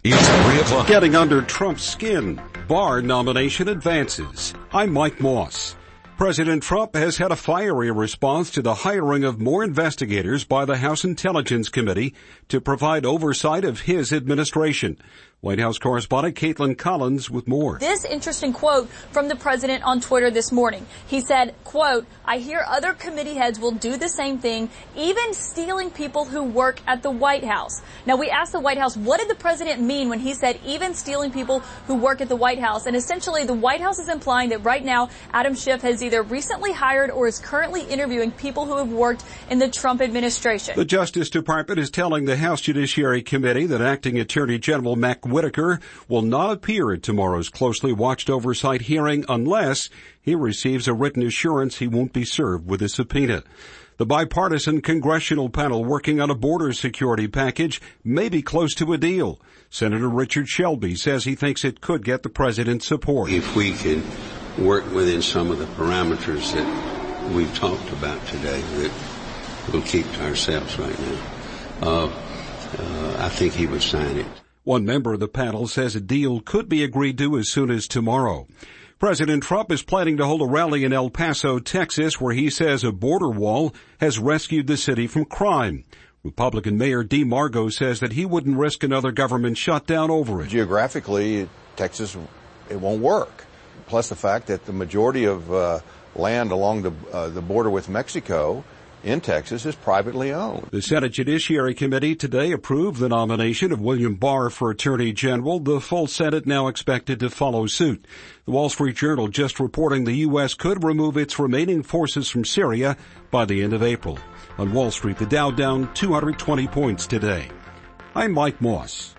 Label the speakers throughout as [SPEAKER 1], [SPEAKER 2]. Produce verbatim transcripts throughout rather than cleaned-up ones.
[SPEAKER 1] It's three o'clock.
[SPEAKER 2] Getting under Trump's skin. Barr nomination advances. I'm Mike Moss. President Trump has had a fiery response to the hiring of more investigators by the House Intelligence Committee to provide oversight of his administration. White House correspondent Caitlin Collins with more.
[SPEAKER 3] This interesting quote from the president on Twitter this morning. He said, quote, I hear other committee heads will do the same thing, even stealing people who work at the White House. Now, we asked the White House, what did the president mean when he said even stealing people who work at the White House? And essentially, the White House is implying that right now, Adam Schiff has either recently hired or is currently interviewing people who have worked in the Trump administration.
[SPEAKER 2] The Justice Department is telling the House Judiciary Committee that Acting Attorney General Mac Whitaker will not appear at tomorrow's closely watched oversight hearing unless he receives a written assurance he won't be served with a subpoena. The bipartisan congressional panel working on a border security package may be close to a deal. Senator Richard Shelby says he thinks it could get the president's support.
[SPEAKER 4] If we can work within some of the parameters that we've talked about today, that we'll keep to ourselves right now, uh, uh, I think he would sign it.
[SPEAKER 2] One member of the panel says a deal could be agreed to as soon as tomorrow. President Trump is planning to hold a rally in El Paso, Texas, where he says a border wall has rescued the city from crime. Republican Mayor Dee Margo says that he wouldn't risk another government shutdown over it.
[SPEAKER 5] Geographically, Texas, it won't work. Plus the fact that the majority of uh, land along the, uh, the border with Mexico in Texas is privately owned.
[SPEAKER 2] The Senate Judiciary Committee today approved the nomination of William Barr for Attorney General. The full Senate now expected to follow suit. The Wall Street Journal just reporting the U S could remove its remaining forces from Syria by the end of April. On Wall Street, the Dow down two hundred twenty points today. I'm Mike Moss.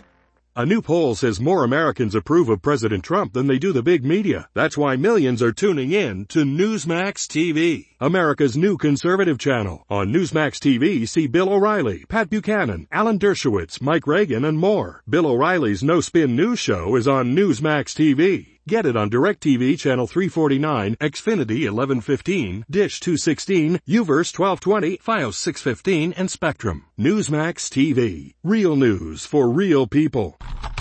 [SPEAKER 6] A new poll says more Americans approve of President Trump than they do the big media. That's why millions are tuning in to Newsmax T V, America's new conservative channel. On Newsmax T V, see Bill O'Reilly, Pat Buchanan, Alan Dershowitz, Mike Reagan, and more. Bill O'Reilly's No Spin News Show is on Newsmax T V. Get it on DirecTV Channel three forty-nine, Xfinity eleven fifteen, Dish two sixteen, UVerse twelve twenty, Fios six fifteen, and Spectrum. Newsmax T V. Real news for real people.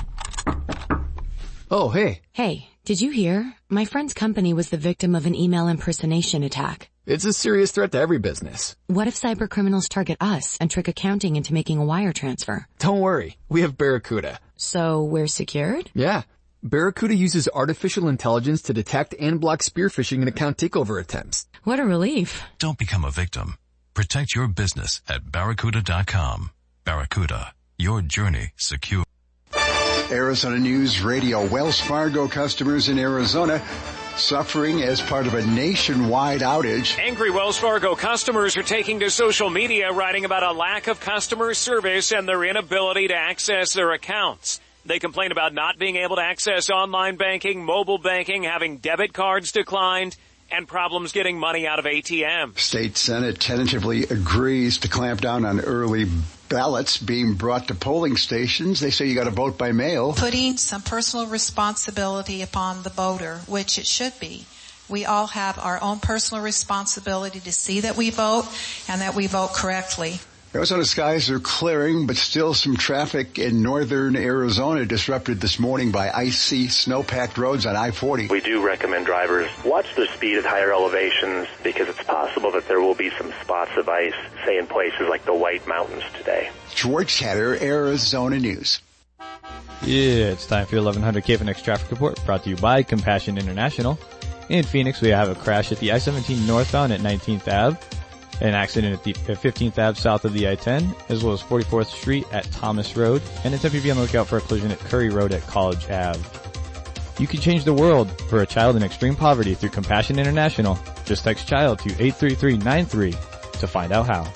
[SPEAKER 7] Oh, hey.
[SPEAKER 8] Hey, did you hear? My friend's company was the victim of an email impersonation attack.
[SPEAKER 7] It's a serious threat to every business.
[SPEAKER 8] What if cybercriminals target us and trick accounting into making a wire transfer?
[SPEAKER 7] Don't worry. We have Barracuda.
[SPEAKER 8] So we're secured?
[SPEAKER 7] Yeah. Barracuda uses artificial intelligence to detect and block spearphishing and account takeover attempts.
[SPEAKER 8] What a relief.
[SPEAKER 1] Don't become a victim. Protect your business at barracuda dot com. Barracuda, your journey secure.
[SPEAKER 9] Arizona News Radio. Wells Fargo customers in Arizona suffering as part of a nationwide outage.
[SPEAKER 10] Angry Wells Fargo customers are taking to social media writing about a lack of customer service and their inability to access their accounts. They complain about not being able to access online banking, mobile banking, having debit cards declined, and problems getting money out of A T Ms.
[SPEAKER 9] State Senate tentatively agrees to clamp down on early ballots being brought to polling stations. They say you got to vote by mail.
[SPEAKER 11] Putting some personal responsibility upon the voter, which it should be. We all have our own personal responsibility to see that we vote and that we vote correctly.
[SPEAKER 9] Arizona skies are clearing, but still some traffic in northern Arizona disrupted this morning by icy, snow-packed roads on I forty.
[SPEAKER 12] We do recommend drivers watch their speed at higher elevations because it's possible that there will be some spots of ice, say in places like the White Mountains today.
[SPEAKER 9] George Hatter, Arizona News.
[SPEAKER 13] Yeah, it's time for your eleven hundred K F N X traffic report brought to you by Compassion International. In Phoenix, we have a crash at the I seventeen northbound at nineteenth Avenue. An accident at the fifteenth Avenue south of the I ten, as well as forty-fourth Street at Thomas Road, and it's up to be on the lookout for a collision at Curry Road at College Avenue. You can change the world for a child in extreme poverty through Compassion International. Just text CHILD to eight three three nine three to find out how.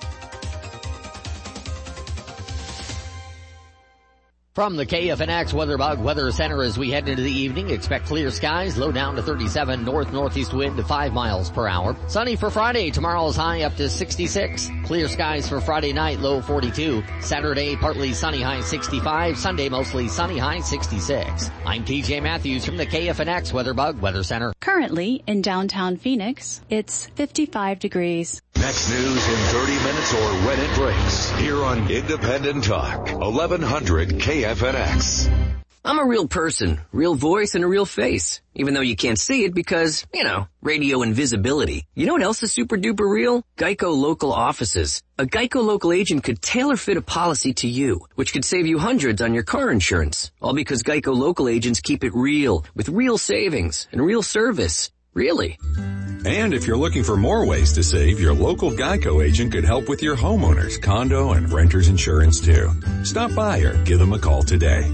[SPEAKER 14] From the K F N X WeatherBug Weather Center as we head into the evening, expect clear skies, low down to thirty-seven, north-northeast wind to five miles per hour. Sunny for Friday, tomorrow's high up to sixty-six. Clear skies for Friday night, low forty-two. Saturday, partly sunny, high sixty-five. Sunday, mostly sunny, high sixty-six. I'm T J Matthews from the K F N X WeatherBug Weather Center.
[SPEAKER 15] Currently, in downtown Phoenix, it's fifty-five degrees.
[SPEAKER 1] Next news in thirty minutes or when it breaks. Here on Independent Talk, eleven hundred K
[SPEAKER 16] K F N X.
[SPEAKER 17] I'm a real person, real voice, and a real face. Even though you can't see it because, you know, radio invisibility. You know what else is super duper real? Geico Local Offices. A Geico local agent could tailor fit a policy to you, which could save you hundreds on your car insurance. All because Geico local agents keep it real, with real savings and real service. Really.
[SPEAKER 18] And if you're looking for more ways to save, your local Geico agent could help with your homeowners, condo, and renter's insurance too. Stop by or give them a call today.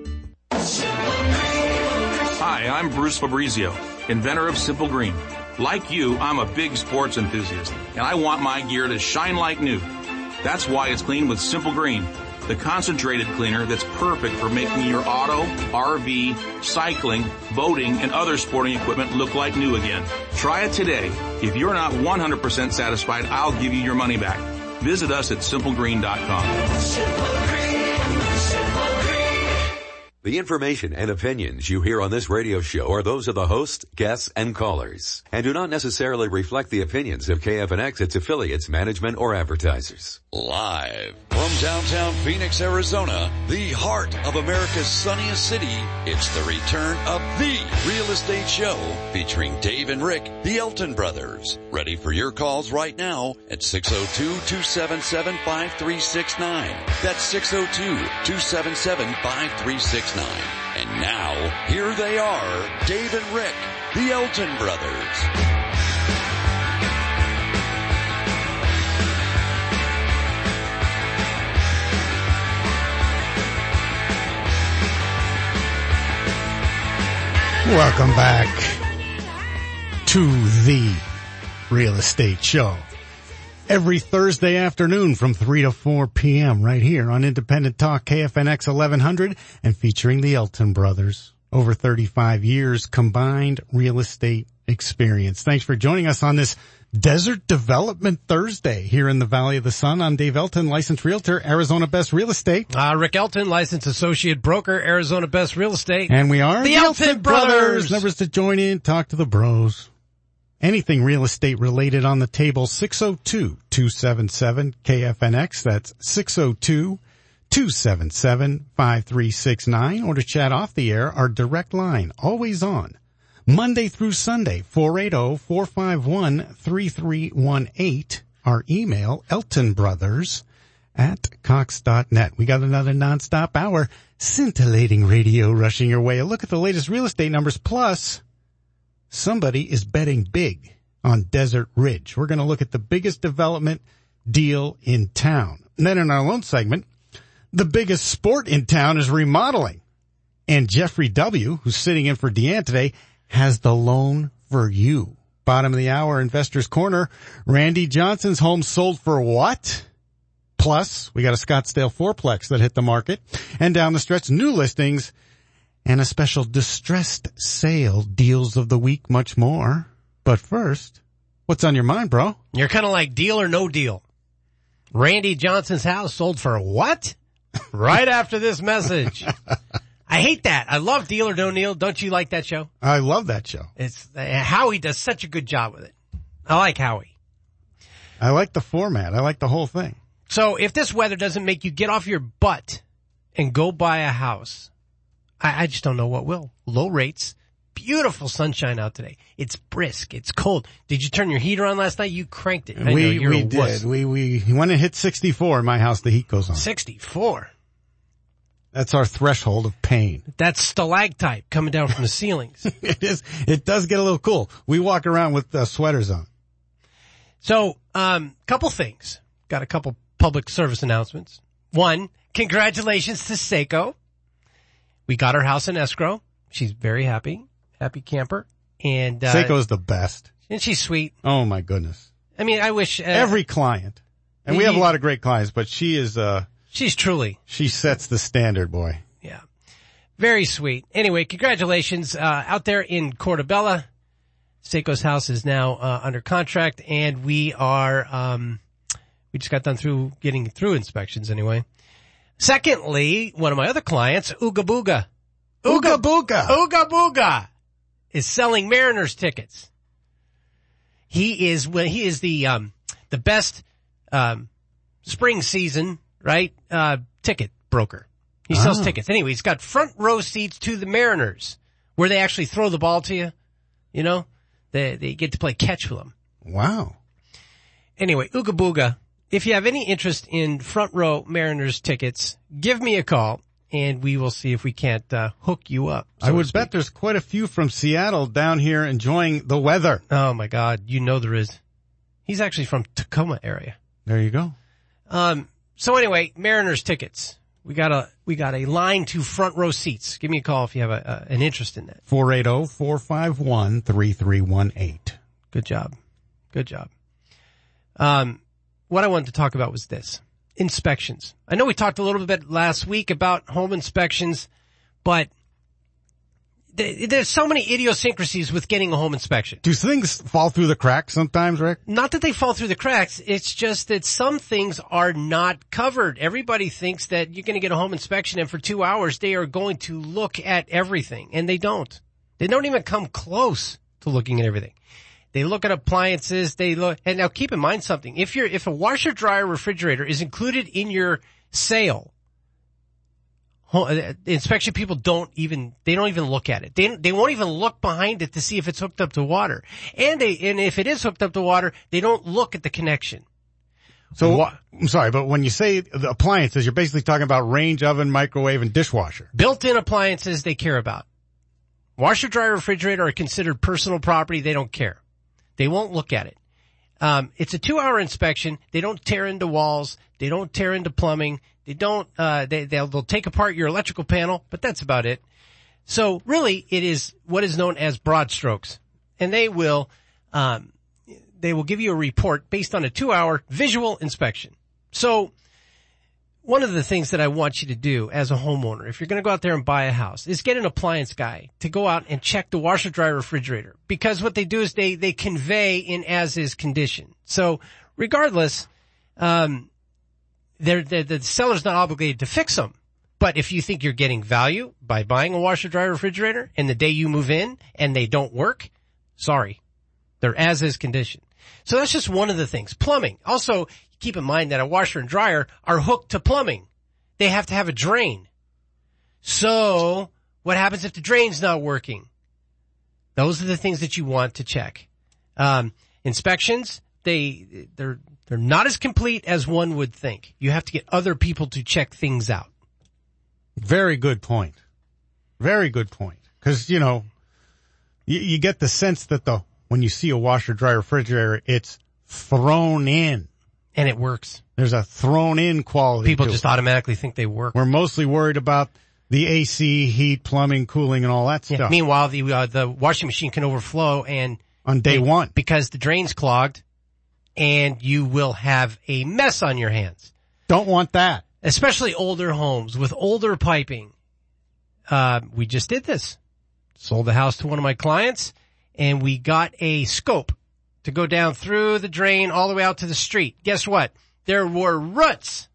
[SPEAKER 19] Hi, I'm Bruce Fabrizio, inventor of Simple Green. Like you, I'm a big sports enthusiast, and I want my gear to shine like new. That's why it's cleaned with Simple Green, the concentrated cleaner that's perfect for making your auto, R V, cycling, boating, and other sporting equipment look like new again. Try it today. If you're not one hundred percent satisfied, I'll give you your money back. Visit us at simple green dot com.
[SPEAKER 20] The information and opinions you hear on this radio show are those of the host, guests, and callers, and do not necessarily reflect the opinions of K F N X, its affiliates, management, or advertisers.
[SPEAKER 16] Live from downtown Phoenix, Arizona, the heart of America's sunniest city, it's the return of The Real Estate Show featuring Dave and Rick, the Elton Brothers. Ready for your calls right now at six oh two, two seven seven, five three six nine. That's six oh two, two seven seven, five three six nine. And now, here they are, Dave and Rick, the Elton Brothers.
[SPEAKER 21] Welcome back to the Real Estate Show. Every Thursday afternoon from three to four p.m. right here on Independent Talk K F N X eleven hundred and featuring the Elton Brothers. Over thirty-five years combined real estate experience. Thanks for joining us on this Desert Development Thursday here in the Valley of the Sun. I'm Dave Elton, licensed realtor, Arizona Best Real Estate.
[SPEAKER 22] Uh, Rick Elton, licensed associate broker, Arizona Best Real Estate.
[SPEAKER 21] And we are
[SPEAKER 22] the, the Elton, Elton Brothers.
[SPEAKER 21] Brothers. Numbers to join in, talk to the bros. Anything real estate related on the table, six oh two, two seven seven, K F N X. That's six oh two, two seven seven, five three six nine. Or to chat off the air, our direct line, always on. Monday through Sunday, four eight zero, four five one, three three one eight. Our email, eltonbrothers at cox dot net. We got another nonstop hour, scintillating radio rushing your way. A look at the latest real estate numbers, plus somebody is betting big on Desert Ridge. We're going to look at the biggest development deal in town. And then in our loan segment, the biggest sport in town is remodeling. And Jeffrey W., who's sitting in for Deanne today, has the loan for you. Bottom of the hour, Investors Corner. Randy Johnson's home sold for what? Plus, we got a Scottsdale fourplex that hit the market. And down the stretch, new listings and a special distressed sale, deals of the week, much more. But first, what's on your mind, bro?
[SPEAKER 22] You're kind of like Deal or No Deal. Randy Johnson's house sold for what? Right after this message. I hate that. I love Deal or No Deal. Don't you like that show?
[SPEAKER 21] I love that show.
[SPEAKER 22] It's uh, Howie does such a good job with it. I like Howie.
[SPEAKER 21] I like the format. I like the whole thing.
[SPEAKER 22] So if this weather doesn't make you get off your butt and go buy a house, I, I just don't know what will. Low rates, beautiful sunshine out today. It's brisk. It's cold. Did you turn your heater on last night? You cranked it. I
[SPEAKER 21] we
[SPEAKER 22] know you're
[SPEAKER 21] we
[SPEAKER 22] a
[SPEAKER 21] did.
[SPEAKER 22] wuss.
[SPEAKER 21] We we when it hit sixty-four in my house, the heat goes on.
[SPEAKER 22] sixty-four.
[SPEAKER 21] That's our threshold of pain.
[SPEAKER 22] That's stalactite coming down from the ceilings.
[SPEAKER 21] It is. It does get a little cool. We walk around with uh, sweaters on.
[SPEAKER 22] So, um, couple things. Got a couple public service announcements. One, congratulations to Seiko. We got her house in escrow. She's very happy. Happy camper. And, uh,
[SPEAKER 21] Seiko's the best.
[SPEAKER 22] And she's sweet.
[SPEAKER 21] Oh my goodness.
[SPEAKER 22] I mean, I wish, uh,
[SPEAKER 21] every client. And we have a lot of great clients, but she is, uh,
[SPEAKER 22] she's truly.
[SPEAKER 21] She sets the standard, boy.
[SPEAKER 22] Yeah. Very sweet. Anyway, congratulations, uh, out there in Portobello. Seiko's house is now, uh, under contract, and we are, um, we just got done through getting through inspections anyway. Secondly, one of my other clients, Ooga Booga.
[SPEAKER 21] Ooga Booga.
[SPEAKER 22] Ooga Booga is selling Mariners tickets. He is, well, he is the, um, the best, um, spring season, right, uh, ticket broker. He sells
[SPEAKER 21] Oh.
[SPEAKER 22] tickets. Anyway, he's got front row seats to the Mariners, where they actually throw the ball to you. You know, they they get to play catch with them.
[SPEAKER 21] Wow.
[SPEAKER 22] Anyway, Ooga Booga, if you have any interest in front row Mariners tickets, give me a call, and we will see if we can't uh, hook you up. so
[SPEAKER 21] I
[SPEAKER 22] to
[SPEAKER 21] would
[SPEAKER 22] speak.
[SPEAKER 21] bet there's quite a few from Seattle down here enjoying the weather.
[SPEAKER 22] Oh my God, you know there is. He's actually from Tacoma area.
[SPEAKER 21] There you go.
[SPEAKER 22] Um, so anyway, Mariners tickets. We got a, we got a line to front row seats. Give me a call if you have a, a an interest in that.
[SPEAKER 21] four eight zero, four five one, three three one eight.
[SPEAKER 22] Good job. Good job. Um, what I wanted to talk about was this. Inspections. I know we talked a little bit last week about home inspections, but th- there's so many idiosyncrasies with getting a home inspection.
[SPEAKER 21] Do things fall through the cracks sometimes, Rick?
[SPEAKER 22] Not that they fall through the cracks. It's just that some things are not covered. Everybody thinks that you're going to get a home inspection and for two hours they are going to look at everything, and they don't. They don't even come close to looking at everything. They look at appliances, they look, and now keep in mind something. If you're, if a washer, dryer, refrigerator is included in your sale, inspection people don't even, they don't even look at it. They, they won't even look behind it to see if it's hooked up to water. And they, and if it is hooked up to water, they don't look at the connection.
[SPEAKER 21] So, Wha- I'm sorry, but when you say the appliances, you're basically talking about range, oven, microwave, and dishwasher.
[SPEAKER 22] Built-in appliances they care about. Washer, dryer, refrigerator are considered personal property. They don't care. They won't look at it. Um, it's a two-hour inspection. They don't tear into walls. They don't tear into plumbing. They don't. Uh, they they'll, they'll take apart your electrical panel, but that's about it. So really, it is what is known as broad strokes, and they will um, they will give you a report based on a two-hour visual inspection. So one of the things that I want you to do as a homeowner, if you're going to go out there and buy a house, is get an appliance guy to go out and check the washer, dryer, refrigerator. Because what they do is they, they convey in as-is condition. So regardless, um, they're, they're, the seller's not obligated to fix them. But if you think you're getting value by buying a washer, dryer, refrigerator, and the day you move in and they don't work, sorry, they're as-is condition. So that's just one of the things. Plumbing. Also, keep in mind that a washer and dryer are hooked to plumbing. They have to have a drain. So, what happens if the drain's not working? Those are the things that you want to check. Um, inspections, they, they're, they're not as complete as one would think. You have to get other people to check things out.
[SPEAKER 21] Very good point. Very good point. Cause, you know, you, you get the sense that the, when you see a washer, dryer, refrigerator, it's thrown in.
[SPEAKER 22] And it works.
[SPEAKER 21] There's a thrown in quality.
[SPEAKER 22] People
[SPEAKER 21] to
[SPEAKER 22] just
[SPEAKER 21] it.
[SPEAKER 22] automatically think they work.
[SPEAKER 21] We're mostly worried about the A C, heat, plumbing, cooling, and all that
[SPEAKER 22] Yeah.
[SPEAKER 21] stuff.
[SPEAKER 22] Meanwhile, the uh, the washing machine can overflow and
[SPEAKER 21] on day
[SPEAKER 22] and,
[SPEAKER 21] one
[SPEAKER 22] because the drain's clogged, and you will have a mess on your hands.
[SPEAKER 21] Don't want that.
[SPEAKER 22] Especially older homes with older piping. Uh, we just did this. Sold the house to one of my clients, and we got a scope to go down through the drain all the way out to the street. Guess what? There were roots.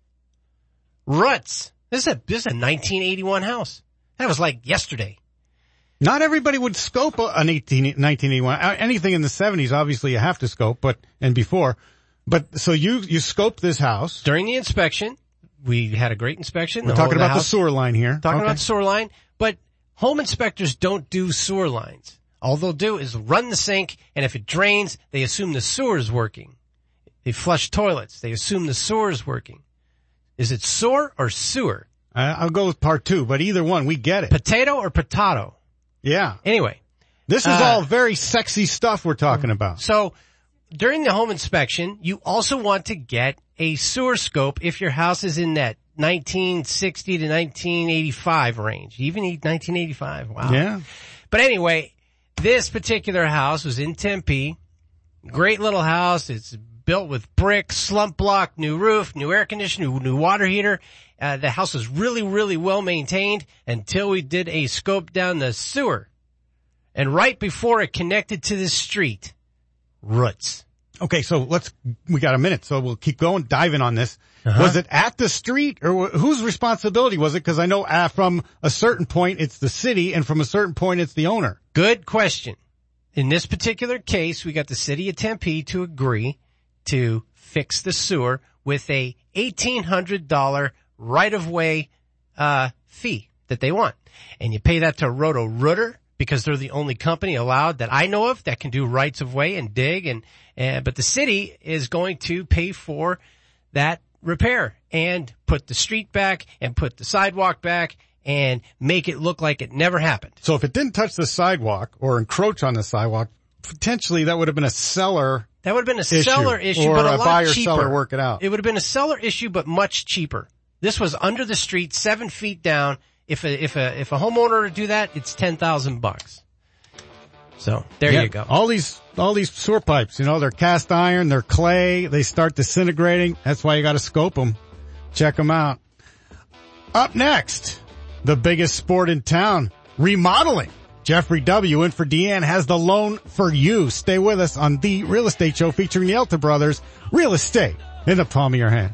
[SPEAKER 22] Roots. This is a, this is a nineteen eighty-one house. That was like yesterday.
[SPEAKER 21] Not everybody would scope an eighteen, nineteen eighty-one. Anything in the seventies, obviously you have to scope, but, and before. But, so you, you scoped this house.
[SPEAKER 22] During the inspection, we had a great inspection.
[SPEAKER 21] We're
[SPEAKER 22] the
[SPEAKER 21] talking
[SPEAKER 22] whole-
[SPEAKER 21] about
[SPEAKER 22] the,
[SPEAKER 21] the sewer line here.
[SPEAKER 22] Talking
[SPEAKER 21] Okay.
[SPEAKER 22] about the sewer line. But home inspectors don't do sewer lines. All they'll do is run the sink, and if it drains, they assume the sewer is working. They flush toilets. They assume the sewer is working. Is it sewer or sewer?
[SPEAKER 21] Uh, I'll go with part two, but either one, we get it.
[SPEAKER 22] Potato or potato?
[SPEAKER 21] Yeah.
[SPEAKER 22] Anyway.
[SPEAKER 21] This is
[SPEAKER 22] uh,
[SPEAKER 21] all very sexy stuff we're talking about.
[SPEAKER 22] So, during the home inspection, you also want to get a sewer scope if your house is in that nineteen sixty to nineteen eighty-five range. Even nineteen eighty-five. Wow.
[SPEAKER 21] Yeah.
[SPEAKER 22] But anyway, this particular house was in Tempe. Great little house. It's built with brick, slump block, new roof, new air conditioner, new, new water heater. Uh, the house was really, really well maintained until we did a scope down the sewer. And right before it connected to the street, roots.
[SPEAKER 21] Okay, so let's, we got a minute, so we'll keep going, diving on this.
[SPEAKER 22] Uh-huh.
[SPEAKER 21] Was it at the street, or wh- whose responsibility was it? Because I know uh, from a certain point it's the city, and from a certain point it's the owner.
[SPEAKER 22] Good question. In this particular case, we got the city of Tempe to agree to fix the sewer with a eighteen hundred dollars right-of-way uh fee that they want. And you pay that to Roto-Rooter because they're the only company allowed that I know of that can do rights of way and dig. And, and but the city is going to pay for that repair and put the street back and put the sidewalk back and make it look like it never happened.
[SPEAKER 21] So if it didn't touch the sidewalk or encroach on the sidewalk, potentially that would have been a seller
[SPEAKER 22] That would have been a
[SPEAKER 21] issue,
[SPEAKER 22] seller issue,
[SPEAKER 21] or
[SPEAKER 22] but a,
[SPEAKER 21] a
[SPEAKER 22] lot
[SPEAKER 21] buyer
[SPEAKER 22] cheaper.
[SPEAKER 21] seller work it out.
[SPEAKER 22] It would have been a seller issue, but much cheaper. This was under the street, seven feet down. If a, if a, if a homeowner were to do that, it's ten thousand bucks. So there
[SPEAKER 21] Yeah,
[SPEAKER 22] you go.
[SPEAKER 21] All these, all these sewer pipes, you know, they're cast iron, they're clay, they start disintegrating. That's why you gotta scope them. Check them out. Up next, the biggest sport in town, remodeling. Jeffrey W. in for Deanne has the loan for you. Stay with us on The Real Estate Show featuring the Elton Brothers. Real estate in the palm of your hand.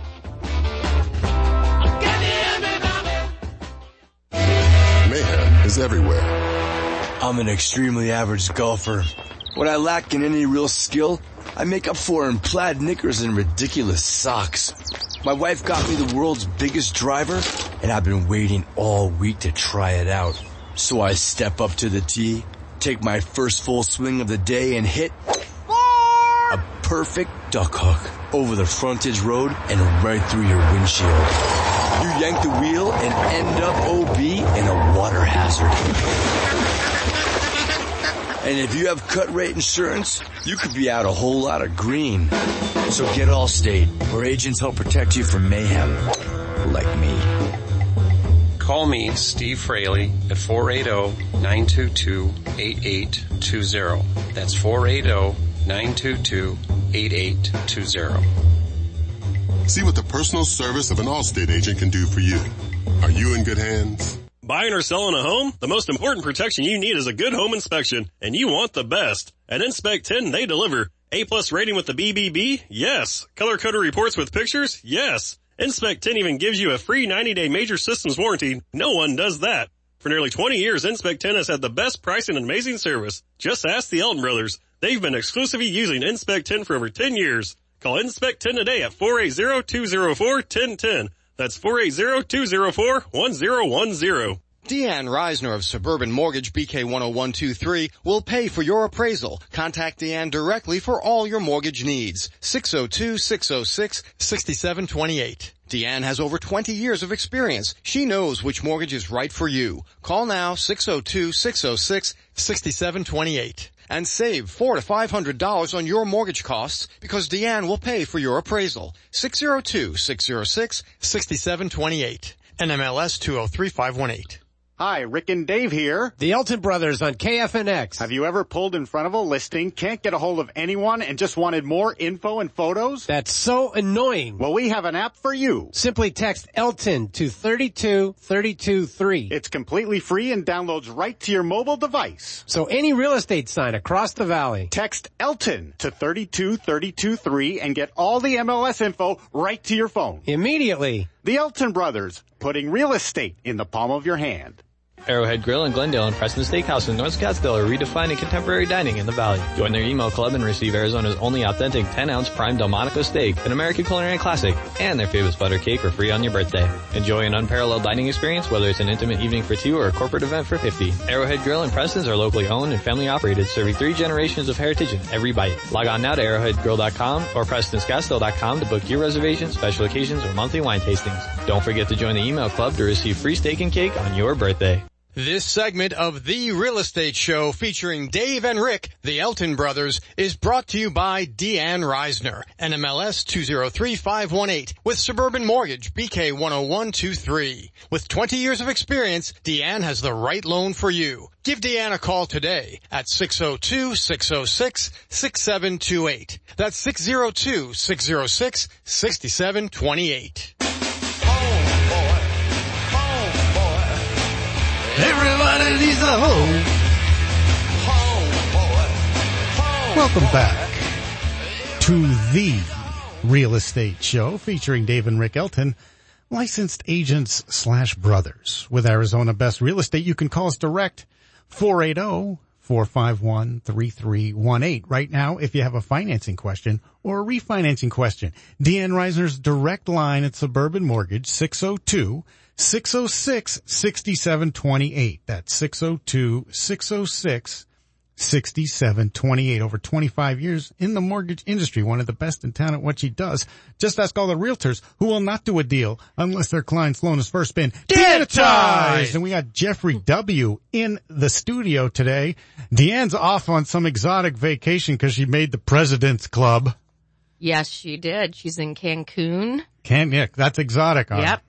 [SPEAKER 3] Mayhem is everywhere. I'm an extremely average golfer. What I lack in any real skill, I make up for in plaid knickers and ridiculous socks. My wife got me the world's biggest driver, and I've been waiting all week to try it out. So I step up to the tee, take my first full swing of the day, and hit a perfect duck hook over the frontage road and right through your windshield. You yank the wheel and end up O B in a water hazard. And if you have cut rate insurance, you could be out a whole lot of green. So get Allstate, where agents help protect you from mayhem, like me.
[SPEAKER 4] Call me, Steve Fraley, at four eight zero, nine two two, eight eight two zero. That's four eight zero, nine two two, eight eight two zero.
[SPEAKER 3] See what the personal service of an Allstate agent can do for you. Are you in good hands?
[SPEAKER 23] Buying or selling a home? The most important protection you need is a good home inspection, and you want the best. At Inspect ten, they deliver. A-plus rating with the B B B? Yes. Color-coded reports with pictures? Yes. Inspect ten even gives you a free ninety-day major systems warranty. No one does that. For nearly twenty years, Inspect ten has had the best pricing and amazing service. Just ask the Elton Brothers. They've been exclusively using Inspect ten for over ten years. Call Inspect ten today at four eight zero, two zero four, one zero one zero. That's four eight zero, two zero four, one zero one zero.
[SPEAKER 24] Deanne Reisner of Suburban Mortgage B K one oh one two three will pay for your appraisal. Contact Deanne directly for all your mortgage needs. six oh two, six oh six, six seven two eight. Deanne has over twenty years of experience. She knows which mortgage is right for you. Call now, six oh two, six oh six, six seven two eight. And save four to five hundred dollars on your mortgage costs because Deanne will pay for your appraisal. six oh two, six oh six, six seven two eight. N M L S two oh three five one eight.
[SPEAKER 25] Hi, Rick and Dave here.
[SPEAKER 22] The Elton Brothers on K F N X.
[SPEAKER 25] Have you ever pulled in front of a listing, can't get a hold of anyone, and just wanted more info and photos?
[SPEAKER 22] That's so annoying.
[SPEAKER 25] Well, we have an app for you.
[SPEAKER 22] Simply text Elton to three two three two three.
[SPEAKER 25] It's completely free and downloads right to your mobile device.
[SPEAKER 22] So any real estate sign across the valley.
[SPEAKER 25] Text Elton to three two three two three and get all the M L S info right to your phone.
[SPEAKER 22] Immediately.
[SPEAKER 25] The Elton Brothers, putting real estate in the palm of your hand.
[SPEAKER 13] Arrowhead Grill in Glendale and Preston Steakhouse in North Scottsdale are redefining contemporary dining in the Valley. Join their email club and receive Arizona's only authentic ten ounce prime Delmonico steak, an American culinary classic, and their famous butter cake for free on your birthday. Enjoy an unparalleled dining experience, whether it's an intimate evening for two or a corporate event for fifty. Arrowhead Grill and Preston's are locally owned and family operated, serving three generations of heritage in every bite. Log on now to arrowhead grill dot com or preston scottsdale dot com to book your reservations, special occasions, or monthly wine tastings. Don't forget to join the email club to receive free steak and cake on your birthday.
[SPEAKER 24] This segment of The Real Estate Show featuring Dave and Rick, the Elton Brothers, is brought to you by Deanne Reisner, N M L S two oh three five one eight, with Suburban Mortgage B K one oh one two three. With twenty years of experience, Deanne has the right loan for you. Give Deanne a call today at six oh two, six oh six, six seven two eight. That's six oh two, six oh six, six seven two eight.
[SPEAKER 21] Everybody needs a home. Welcome back to the Real Estate Show featuring Dave and Rick Elton, licensed agents slash brothers. With Arizona Best Real Estate, you can call us direct, four eight zero, four five one, three three one eight. Right now, if you have a financing question or a refinancing question, Deanne Reisner's direct line at Suburban Mortgage, six oh two, six oh six, six seven two eight. That's six oh two, six oh six, six seven two eight. Over twenty-five years in the mortgage industry, one of the best in town at what she does. Just ask all the realtors who will not do a deal unless their client's loan has first been demonetized. And we got Jeffrey W. in the studio today. Deanne's off on some exotic vacation because she made the President's Club.
[SPEAKER 2] Yes, she did. She's in Cancun.
[SPEAKER 21] Can, yeah, that's exotic. Huh?
[SPEAKER 2] Yep.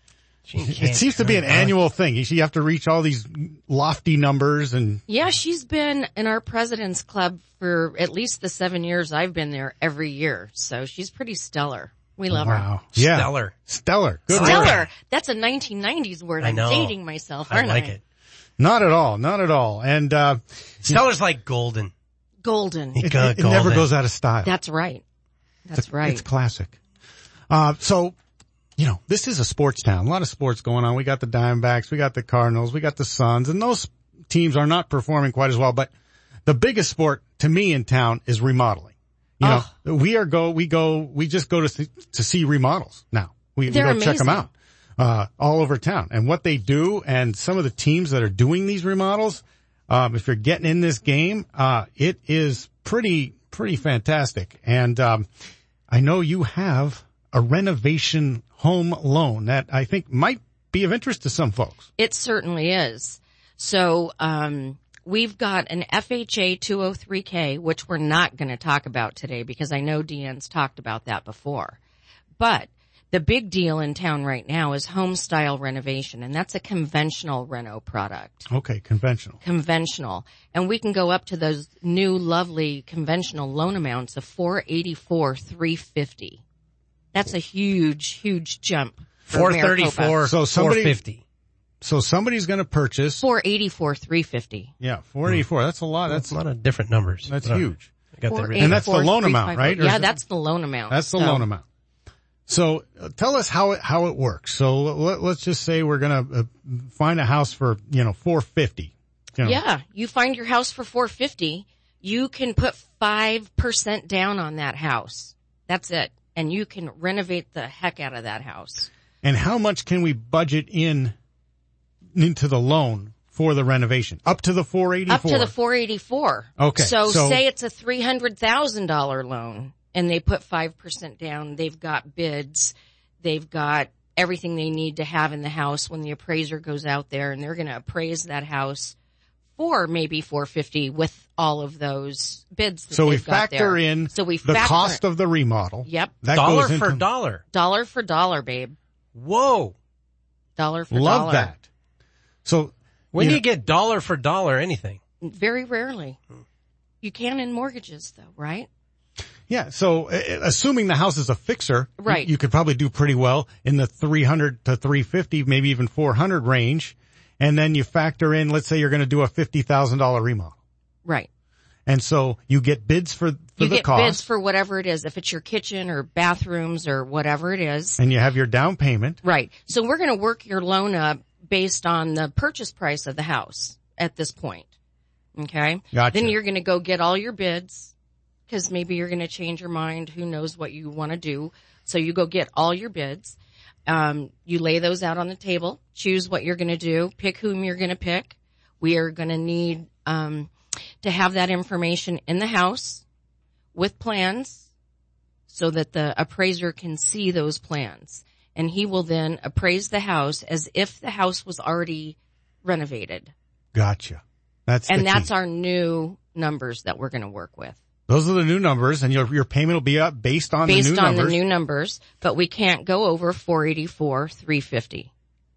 [SPEAKER 21] It seems to be an annual thing. You have to reach all these lofty numbers and...
[SPEAKER 2] Yeah, she's been in our President's Club for at least the seven years I've been there every year. So she's pretty stellar. We love
[SPEAKER 21] wow.
[SPEAKER 2] her.
[SPEAKER 21] Wow. Yeah.
[SPEAKER 22] Stellar.
[SPEAKER 21] Stellar. Good
[SPEAKER 2] Stellar.
[SPEAKER 21] word.
[SPEAKER 2] That's a nineteen nineties word.
[SPEAKER 22] I
[SPEAKER 2] I'm
[SPEAKER 22] know.
[SPEAKER 2] dating myself, aren't I?
[SPEAKER 22] I like it.
[SPEAKER 21] Not at all. Not at all. And, uh...
[SPEAKER 22] Stellar's like golden.
[SPEAKER 2] Golden.
[SPEAKER 21] It, it, it never goes out of style.
[SPEAKER 2] That's right. That's
[SPEAKER 21] it's,
[SPEAKER 2] right.
[SPEAKER 21] It's classic. Uh, so, you know, this is a sports town. A lot of sports going on. We got the Diamondbacks, we got the Cardinals, we got the Suns, and those teams are not performing quite as well. But the biggest sport to me in town is remodeling. You
[SPEAKER 2] oh.
[SPEAKER 21] know, we are go, we go, we just go to see, to see remodels now. We, we
[SPEAKER 2] They're
[SPEAKER 21] go
[SPEAKER 2] amazing.
[SPEAKER 21] check them out, uh, all over town. And what they do and some of the teams that are doing these remodels, um, if you're getting in this game, uh, it is pretty, pretty fantastic. And, um, I know you have a renovation home loan that I think might be of interest to some folks.
[SPEAKER 2] It certainly is. So, um, we've got an F H A two oh three K, which we're not going to talk about today because I know Deanne's talked about that before. But the big deal in town right now is home style renovation, and that's a conventional reno product.
[SPEAKER 21] Okay, conventional.
[SPEAKER 2] Conventional. And we can go up to those new lovely conventional loan amounts of four eighty-four, three fifty. That's a huge, huge jump.
[SPEAKER 22] four thirty-four,
[SPEAKER 21] so somebody,
[SPEAKER 22] four fifty.
[SPEAKER 21] So somebody's going to purchase
[SPEAKER 2] four eighty-four, three fifty.
[SPEAKER 21] Yeah, four eighty-four. That's a lot. That's
[SPEAKER 22] a lot of different numbers.
[SPEAKER 21] That's
[SPEAKER 22] but
[SPEAKER 21] huge.
[SPEAKER 22] I got that
[SPEAKER 21] and that's the loan amount, right?
[SPEAKER 2] Yeah, that's the loan amount.
[SPEAKER 21] That's the
[SPEAKER 2] so.
[SPEAKER 21] loan amount. So uh, tell us how it how it works. So let, let's just say we're going to uh, find a house for, you know, four fifty. You know.
[SPEAKER 2] Yeah, you find your house for four fifty, you can put five percent down on that house. That's it. And you can renovate the heck out of that house.
[SPEAKER 21] And how much can we budget in into the loan for the renovation? Up to the four eighty-four?
[SPEAKER 2] Up to the four eighty-four.
[SPEAKER 21] Okay.
[SPEAKER 2] So,
[SPEAKER 21] so
[SPEAKER 2] say it's a three hundred thousand dollars loan and they put five percent down. They've got bids. They've got everything they need to have in the house when the appraiser goes out there, and they're going to appraise that house for maybe four fifty with all of those bids that
[SPEAKER 21] so we
[SPEAKER 2] they've got
[SPEAKER 21] factor
[SPEAKER 2] there.
[SPEAKER 21] in
[SPEAKER 2] so we
[SPEAKER 21] the
[SPEAKER 2] factor
[SPEAKER 21] cost
[SPEAKER 2] in.
[SPEAKER 21] of the remodel.
[SPEAKER 2] Yep.
[SPEAKER 21] That
[SPEAKER 22] dollar
[SPEAKER 21] goes
[SPEAKER 22] for
[SPEAKER 21] into,
[SPEAKER 22] dollar.
[SPEAKER 2] Dollar for dollar, babe.
[SPEAKER 22] Whoa.
[SPEAKER 2] Dollar for
[SPEAKER 21] Love
[SPEAKER 2] dollar.
[SPEAKER 21] that. So
[SPEAKER 22] when
[SPEAKER 21] you
[SPEAKER 22] do
[SPEAKER 21] know,
[SPEAKER 22] you get dollar for dollar anything?
[SPEAKER 2] Very rarely. You can in mortgages though, right?
[SPEAKER 21] Yeah, so uh, assuming the house is a fixer,
[SPEAKER 2] right.
[SPEAKER 21] you, you could probably do pretty well in the three hundred to three fifty, maybe even four hundred range. And then you factor in, let's say you're going to do a fifty thousand dollars remodel.
[SPEAKER 2] Right.
[SPEAKER 21] And so you get bids for, for
[SPEAKER 2] you
[SPEAKER 21] the
[SPEAKER 2] get
[SPEAKER 21] cost.
[SPEAKER 2] bids for whatever it is, if it's your kitchen or bathrooms or whatever it is.
[SPEAKER 21] And you have your down payment.
[SPEAKER 2] Right. So we're going to work your loan up based on the purchase price of the house at this point. Okay?
[SPEAKER 21] Gotcha.
[SPEAKER 2] Then you're going to go get all your bids, because maybe you're going to change your mind. Who knows what you want to do. So you go get all your bids. Um, you lay those out on the table, choose what you're going to do, pick whom you're going to pick. We are going to need, um, to have that information in the house with plans so that the appraiser can see those plans. And he will then appraise the house as if the house was already renovated.
[SPEAKER 21] Gotcha. That's
[SPEAKER 2] and
[SPEAKER 21] the
[SPEAKER 2] that's
[SPEAKER 21] key.
[SPEAKER 2] our new numbers that we're going to work with.
[SPEAKER 21] Those are the new numbers, and your your payment will be up based on
[SPEAKER 2] based
[SPEAKER 21] the new
[SPEAKER 2] on
[SPEAKER 21] numbers.
[SPEAKER 2] the new numbers, but we can't go over four eighty-four, three fifty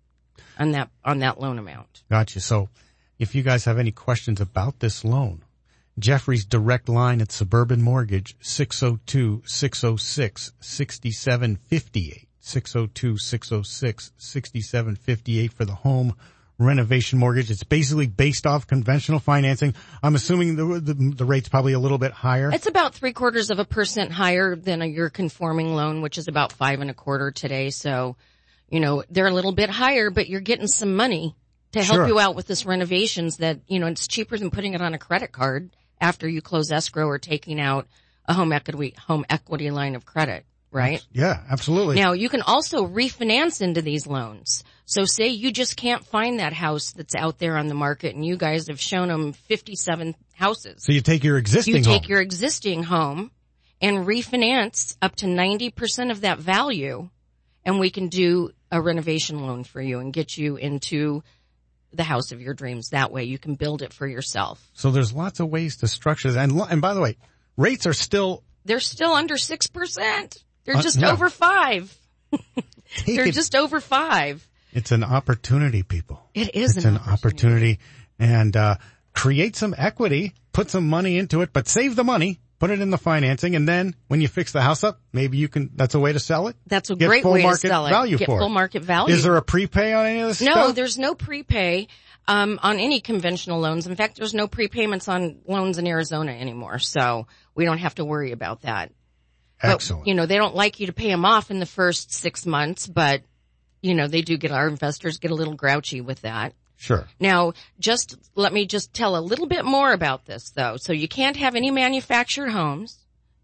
[SPEAKER 2] on that on that loan amount.
[SPEAKER 21] Gotcha. So, if you guys have any questions about this loan, Jeffrey's direct line at Suburban Mortgage, six oh two, six oh six, six seven five eight. six oh two, six oh six, six seven five eight for the home renovation mortgage. It's basically based off conventional financing. I'm assuming the, the, the rate's probably a little bit higher.
[SPEAKER 2] It's about three quarters of a percent higher than a, your conforming loan, which is about five and a quarter today. So, you know, they're a little bit higher, but you're getting some money to help
[SPEAKER 21] Sure.
[SPEAKER 2] you out with this renovations that, you know, it's cheaper than putting it on a credit card after you close escrow or taking out a home equity, home equity line of credit. right?
[SPEAKER 21] Yeah, absolutely.
[SPEAKER 2] Now, you can also refinance into these loans. So say you just can't find that house that's out there on the market, and you guys have shown them fifty-seven houses.
[SPEAKER 21] So you take your existing
[SPEAKER 2] You
[SPEAKER 21] home.
[SPEAKER 2] take your existing home and refinance up to ninety percent of that value, and we can do a renovation loan for you and get you into the house of your dreams. That way you can build it for yourself.
[SPEAKER 21] So there's lots of ways to structure that. And, lo- and by the way, rates are still...
[SPEAKER 2] They're still under six percent. They're
[SPEAKER 21] Uh,
[SPEAKER 2] just
[SPEAKER 21] no.
[SPEAKER 2] over five. They're
[SPEAKER 21] it-
[SPEAKER 2] just over five.
[SPEAKER 21] It's an opportunity, people.
[SPEAKER 2] It is
[SPEAKER 21] It's
[SPEAKER 2] an
[SPEAKER 21] an opportunity. And, uh, create some equity, put some money into it, but save the money, put it in the financing, and then when you fix the house up, maybe you can, that's a way to sell it.
[SPEAKER 2] That's a
[SPEAKER 21] Get
[SPEAKER 2] great
[SPEAKER 21] full
[SPEAKER 2] way to
[SPEAKER 21] market
[SPEAKER 2] sell it.
[SPEAKER 21] value
[SPEAKER 2] Get
[SPEAKER 21] for
[SPEAKER 2] full
[SPEAKER 21] it.
[SPEAKER 2] market value.
[SPEAKER 21] Is there a prepay on any of this
[SPEAKER 2] No,
[SPEAKER 21] stuff?
[SPEAKER 2] there's no prepay um, on any conventional loans. In fact, there's no prepayments on loans in Arizona anymore, so we don't have to worry about that.
[SPEAKER 21] Excellent.
[SPEAKER 2] But, you know, they don't like you to pay them off in the first six months, but, you know, they do get, our investors get a little grouchy with that.
[SPEAKER 21] Sure.
[SPEAKER 2] Now, just let me just tell a little bit more about this, though. So you can't have any manufactured homes,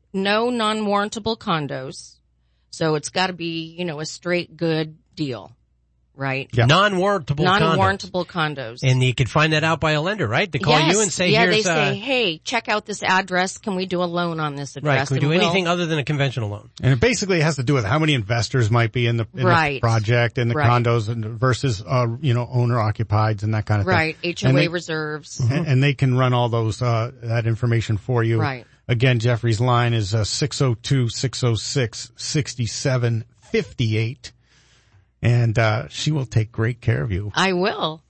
[SPEAKER 2] no non-warrantable condos. So it's got to be, you know, a straight good deal, right?
[SPEAKER 22] Non-warrantable condos.
[SPEAKER 2] Non-warrantable condos.
[SPEAKER 22] And you can find that out by a lender, right? They call
[SPEAKER 2] Yes.
[SPEAKER 22] you and say,
[SPEAKER 2] yeah,
[SPEAKER 22] here's
[SPEAKER 2] they say,
[SPEAKER 22] uh,
[SPEAKER 2] hey, check out this address. Can we do a loan on this address?
[SPEAKER 22] right, can we
[SPEAKER 2] And
[SPEAKER 22] do
[SPEAKER 2] we'll-
[SPEAKER 22] anything other than a conventional loan?
[SPEAKER 21] And it basically has to do with how many investors might be in the, in
[SPEAKER 2] Right.
[SPEAKER 21] the project and the
[SPEAKER 2] Right.
[SPEAKER 21] condos and versus, uh, you know, owner occupieds and that kind of
[SPEAKER 2] Right,
[SPEAKER 21] thing.
[SPEAKER 2] H O A
[SPEAKER 21] And they-
[SPEAKER 2] reserves.
[SPEAKER 21] And, and they can run all those, uh, that information for you.
[SPEAKER 2] Right.
[SPEAKER 21] Again, Jeffrey's line is, uh, six oh two, six oh six, six seven five eight. And, uh, she will take great care of you.
[SPEAKER 2] I will.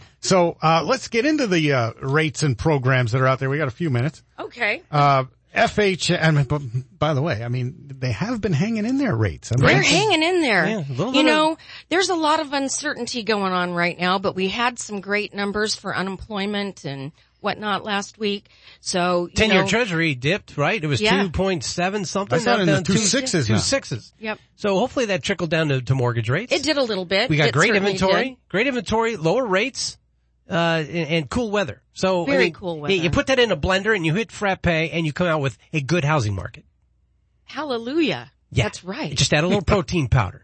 [SPEAKER 21] So, uh, let's get into the, uh, rates and programs that are out there. We got a few minutes.
[SPEAKER 2] Okay.
[SPEAKER 21] Uh, F H, I mean, but by the way, I mean, they have been hanging in their rates. I mean,
[SPEAKER 2] They're hanging in there.
[SPEAKER 21] Yeah, a little
[SPEAKER 2] you
[SPEAKER 21] bit
[SPEAKER 2] know, there's a lot of uncertainty going on right now, but we had some great numbers for unemployment and whatnot last week. So, you
[SPEAKER 22] Ten-year
[SPEAKER 2] know,
[SPEAKER 22] treasury dipped, right? It was
[SPEAKER 2] Yeah.
[SPEAKER 22] two point seven something.
[SPEAKER 21] That's not
[SPEAKER 22] now
[SPEAKER 21] in the
[SPEAKER 22] down
[SPEAKER 21] two
[SPEAKER 22] to
[SPEAKER 21] sixes
[SPEAKER 22] Two
[SPEAKER 21] now.
[SPEAKER 22] sixes.
[SPEAKER 2] Yep.
[SPEAKER 22] So hopefully that trickled down to, to mortgage rates.
[SPEAKER 2] It did a little bit.
[SPEAKER 22] We got
[SPEAKER 2] It
[SPEAKER 22] great
[SPEAKER 2] certainly
[SPEAKER 22] inventory,
[SPEAKER 2] did.
[SPEAKER 22] great inventory, lower rates, uh, and, and cool weather. So,
[SPEAKER 2] Very
[SPEAKER 22] I mean,
[SPEAKER 2] cool
[SPEAKER 22] yeah,
[SPEAKER 2] weather.
[SPEAKER 22] You put that in a blender and you hit frappe and you come out with a good housing market.
[SPEAKER 2] Hallelujah.
[SPEAKER 22] Yeah.
[SPEAKER 2] That's right.
[SPEAKER 22] Just add a little protein powder.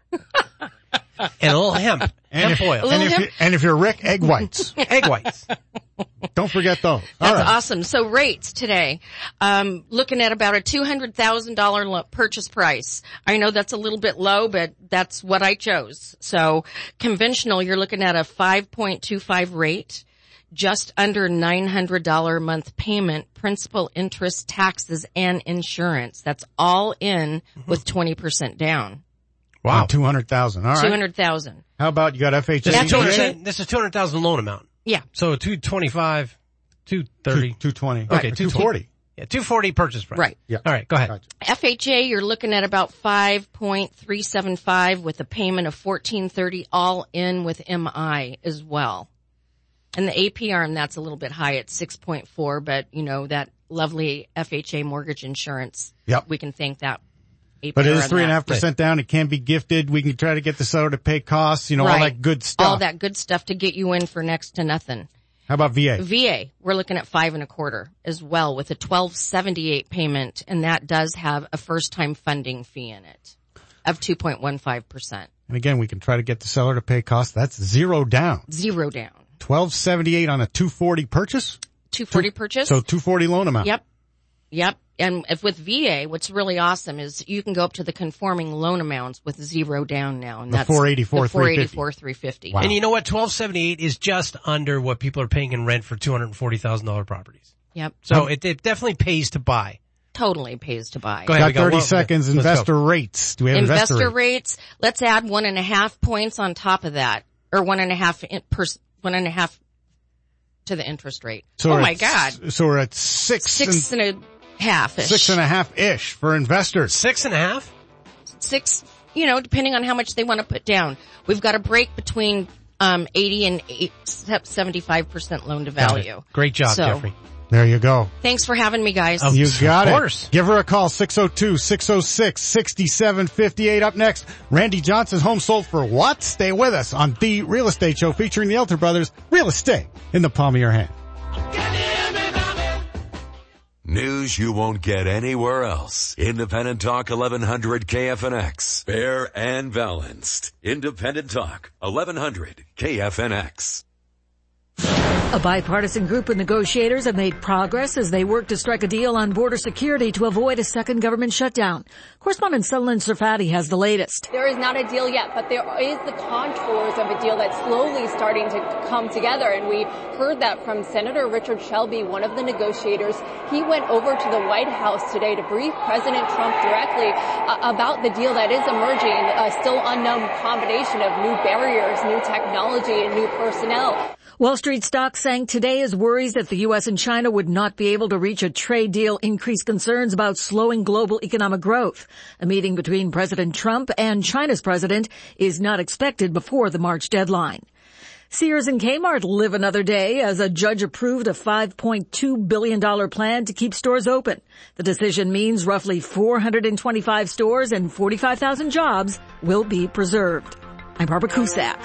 [SPEAKER 22] And a little hemp.
[SPEAKER 21] And
[SPEAKER 22] hemp
[SPEAKER 21] if,
[SPEAKER 22] oil.
[SPEAKER 21] and, if you, and if you're Rick, egg whites.
[SPEAKER 22] Egg whites.
[SPEAKER 21] Don't forget those. All
[SPEAKER 2] That's
[SPEAKER 21] right.
[SPEAKER 2] awesome. So rates today, um, looking at about a two hundred thousand dollars lo- purchase price. I know that's a little bit low, but that's what I chose. So conventional, you're looking at a five point two five rate, just under nine hundred dollars a month payment, principal, interest, taxes, and insurance. That's all in with twenty percent down.
[SPEAKER 21] Wow. two hundred thousand. All right.
[SPEAKER 2] two hundred thousand.
[SPEAKER 21] How about you got F H A?
[SPEAKER 22] This is two hundred This is two hundred thousand loan amount.
[SPEAKER 2] Yeah.
[SPEAKER 22] So two twenty-five, two thirty.
[SPEAKER 21] two twenty.
[SPEAKER 22] Okay,
[SPEAKER 21] Right.
[SPEAKER 22] two forty. Yeah, two forty purchase price.
[SPEAKER 2] Right.
[SPEAKER 21] Yeah.
[SPEAKER 22] All right, go ahead.
[SPEAKER 2] F H A, you're looking at about five point three seven five with a payment of fourteen thirty all in with M I as well. And the A P R on that's a little bit high at six point four, but you know, that lovely F H A mortgage insurance.
[SPEAKER 21] Yep.
[SPEAKER 2] We can thank that A P R.
[SPEAKER 21] But it is
[SPEAKER 2] on
[SPEAKER 21] three and a
[SPEAKER 2] that.
[SPEAKER 21] half percent down. It can be gifted. We can try to get the seller to pay costs, you know, all
[SPEAKER 2] Right.
[SPEAKER 21] that good stuff.
[SPEAKER 2] All that good stuff to get you in for next to nothing.
[SPEAKER 21] How about V A?
[SPEAKER 2] V A, we're looking at five and a quarter as well with a twelve seventy-eight payment, and that does have a first time funding fee in it of two point one five percent.
[SPEAKER 21] And again, we can try to get the seller to pay costs. That's zero down.
[SPEAKER 2] Zero down.
[SPEAKER 21] twelve seventy-eight on a two forty purchase.
[SPEAKER 2] two forty purchase.
[SPEAKER 21] So two forty loan amount.
[SPEAKER 2] Yep. Yep. And if with V A, what's really awesome is you can go up to the conforming loan amounts with zero down now. And
[SPEAKER 21] The
[SPEAKER 2] that's
[SPEAKER 21] four eighty-four,
[SPEAKER 2] the four eighty-four, three fifty.
[SPEAKER 22] And you know what? twelve seventy-eight is just under what people are paying in rent for two hundred forty thousand dollars properties.
[SPEAKER 2] Yep.
[SPEAKER 22] So it, it definitely pays to buy.
[SPEAKER 2] Totally pays to buy.
[SPEAKER 22] Go ahead.
[SPEAKER 21] Got
[SPEAKER 22] we got
[SPEAKER 21] thirty
[SPEAKER 22] one-
[SPEAKER 21] seconds.
[SPEAKER 22] let's
[SPEAKER 21] Investor
[SPEAKER 22] go.
[SPEAKER 21] rates. Do we have
[SPEAKER 2] Investor,
[SPEAKER 21] investor,
[SPEAKER 2] rates, let's add one and a half points on top of that, or one and a half in, per, one and a half to the interest rate.
[SPEAKER 21] So
[SPEAKER 2] oh
[SPEAKER 21] we're
[SPEAKER 2] my
[SPEAKER 21] at
[SPEAKER 2] God.
[SPEAKER 21] s- So we're at six,
[SPEAKER 2] Six
[SPEAKER 21] and,
[SPEAKER 2] and a half ish.
[SPEAKER 21] six and a half ish for investors.
[SPEAKER 22] Six and a half?
[SPEAKER 2] Six, you know, depending on how much they want to put down. We've got a break between, um, eighty and eight, seventy-five percent loan to value.
[SPEAKER 22] Great job,
[SPEAKER 2] So,
[SPEAKER 22] Jeffrey.
[SPEAKER 21] There you go.
[SPEAKER 2] Thanks for having me, guys.
[SPEAKER 21] You got
[SPEAKER 22] of course.
[SPEAKER 21] it. Give her a call, six oh two, six oh six, six seven five eight. Up next, Randy Johnson's home sold for what? Stay with us on The Real Estate Show featuring the Elter Brothers. Real estate in the palm of your hand.
[SPEAKER 20] News you won't get anywhere else. Independent Talk eleven hundred K F N X. Fair and balanced. Independent Talk eleven hundred K F N X.
[SPEAKER 5] A bipartisan group of negotiators have made progress as they work to strike a deal on border security to avoid a second government shutdown. Correspondent Selin Serfati has the latest.
[SPEAKER 6] There is not a deal yet, but there is the contours of a deal that's slowly starting to come together. And we heard that from Senator Richard Shelby, one of the negotiators. He went over to the White House today to brief President Trump directly uh, about the deal that is emerging, a still unknown combination of new barriers, new technology, and new personnel.
[SPEAKER 5] Wall Street stocks sank today as worries that the U S and China would not be able to reach a trade deal increased concerns about slowing global economic growth. A meeting between President Trump and China's president is not expected before the March deadline. Sears and Kmart live another day as a judge approved a five point two billion dollars plan to keep stores open. The decision means roughly four hundred twenty-five stores and forty-five thousand jobs will be preserved. I'm Barbara Cusack.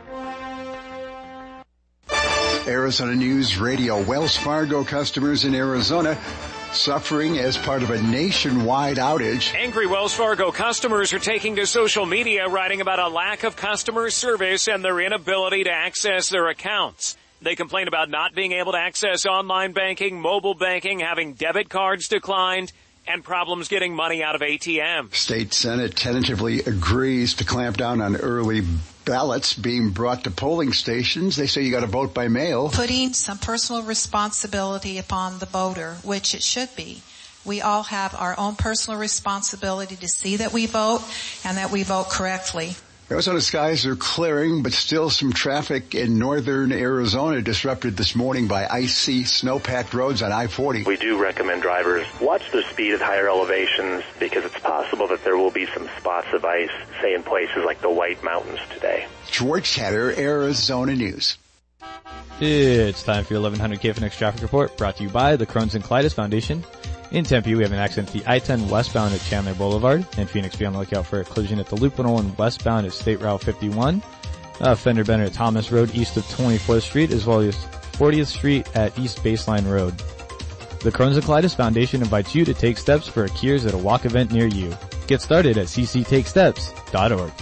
[SPEAKER 9] Arizona News Radio. Wells Fargo customers in Arizona suffering as part of a nationwide outage.
[SPEAKER 7] Angry Wells Fargo customers are taking to social media writing about a lack of customer service and their inability to access their accounts. They complain about not being able to access online banking, mobile banking, having debit cards declined, and problems getting money out of A T Ms.
[SPEAKER 9] State Senate tentatively agrees to clamp down on early ballots being brought to polling stations. They say you got to vote by mail.
[SPEAKER 11] Putting some personal responsibility upon the voter, which it should be. We all have our own personal responsibility to see that we vote and that we vote correctly.
[SPEAKER 9] Arizona skies are clearing, but still some traffic in northern Arizona disrupted this morning by icy, snow-packed roads on I forty.
[SPEAKER 12] We do recommend drivers watch their speed at higher elevations because it's possible that there will be some spots of ice, say in places like the White Mountains today.
[SPEAKER 9] George Tatter, Arizona News.
[SPEAKER 13] It's time for your eleven hundred K F N X traffic report, brought to you by the Crohn's and Colitis Foundation. In Tempe, we have an accident at the I ten westbound at Chandler Boulevard. In Phoenix, be on the lookout for a collision at the Loop one oh one westbound at State Route fifty-one. Uh, fender bender at Thomas Road east of twenty-fourth Street, as well as fortieth Street at East Baseline Road. The Crohn's and Colitis Foundation invites you to take steps for a cures at a walk event near you. Get started at c c take steps dot org.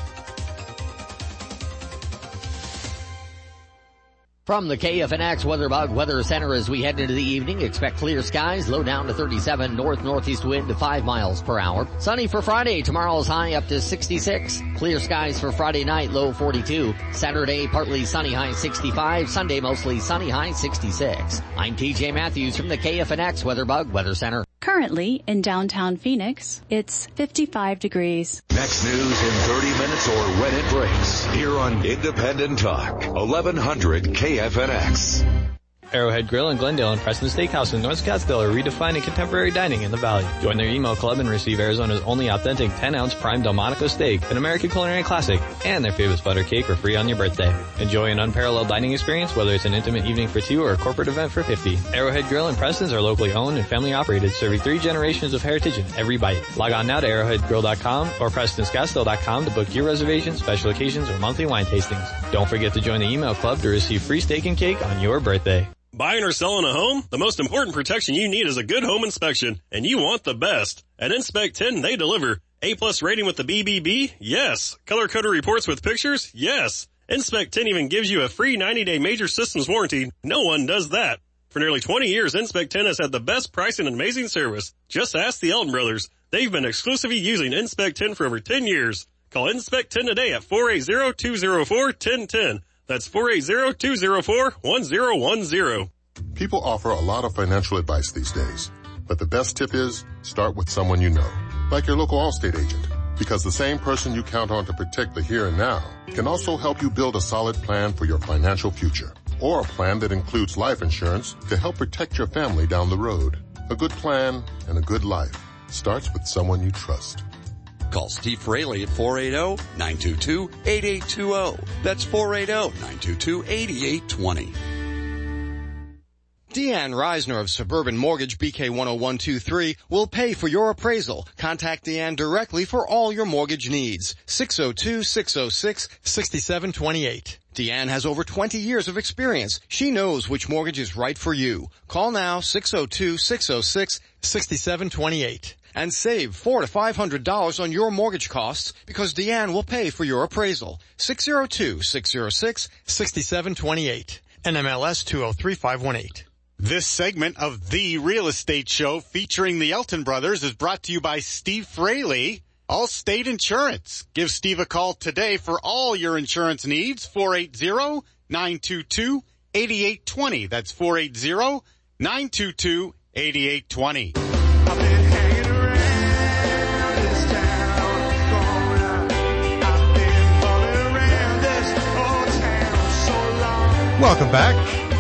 [SPEAKER 14] From the K F N X WeatherBug Weather Center as we head into the evening, expect clear skies, low down to thirty-seven, north-northeast wind to five miles per hour. Sunny for Friday, tomorrow's high up to sixty-six. Clear skies for Friday night, low forty-two. Saturday, partly sunny, high sixty-five. Sunday, mostly sunny, high sixty-six. I'm T J Matthews from the K F N X WeatherBug Weather Center.
[SPEAKER 15] Currently, in downtown Phoenix, it's fifty-five degrees.
[SPEAKER 20] Next news in thirty minutes or when it breaks. Here on Independent Talk, eleven hundred K F N X.
[SPEAKER 13] Arrowhead Grill in Glendale and Preston Steakhouse in North Scottsdale are redefining contemporary dining in the Valley. Join their email club and receive Arizona's only authentic ten ounce prime Delmonico steak, an American culinary classic, and their famous butter cake for free on your birthday. Enjoy an unparalleled dining experience, whether it's an intimate evening for two or a corporate event for fifty. Arrowhead Grill and Preston's are locally owned and family operated, serving three generations of heritage in every bite. Log on now to arrowhead grill dot com or preston scottsdale dot com to book your reservations, special occasions, or monthly wine tastings. Don't forget to join the email club to receive free steak and cake on your birthday.
[SPEAKER 23] Buying or selling a home? The most important protection you need is a good home inspection, and you want the best. At Inspect ten, they deliver. A-plus rating with the B B B? Yes. Color-coded reports with pictures? Yes. Inspect ten even gives you a free ninety day major systems warranty. No one does that. For nearly twenty years, Inspect ten has had the best pricing and amazing service. Just ask the Elton brothers. They've been exclusively using Inspect ten for over ten years. Call Inspect ten today at four eight zero, two zero four, one zero one zero. That's four eight zero, two zero four, one zero one zero.
[SPEAKER 8] People offer a lot of financial advice these days, but the best tip is start with someone you know, like your local Allstate agent, because the same person you count on to protect the here and now can also help you build a solid plan for your financial future, or a plan that includes life insurance to help protect your family down the road. A good plan and a good life starts with someone you trust.
[SPEAKER 16] Call Steve Fraley at four eight zero, nine two two, eight eight two zero. That's four eight zero, nine two two, eight eight two zero.
[SPEAKER 24] Deanne Reisner of Suburban Mortgage B K one oh one two three will pay for your appraisal. Contact Deanne directly for all your mortgage needs. six oh two, six oh six, six seven two eight. Deanne has over twenty years of experience. She knows which mortgage is right for you. Call now, six oh two, six oh six, sixty-seven twenty-eight. And save four to five hundred dollars on your mortgage costs because Deanne will pay for your appraisal. six oh two, six oh six, six seven two eight. N M L S two oh three five one eight.
[SPEAKER 25] This segment of The Real Estate Show featuring the Elton Brothers is brought to you by Steve Fraley, Allstate Insurance. Give Steve a call today for all your insurance needs, four eight zero, nine two two, eight eight two zero. That's four eight zero, nine two two, eight eight two zero.
[SPEAKER 21] Welcome back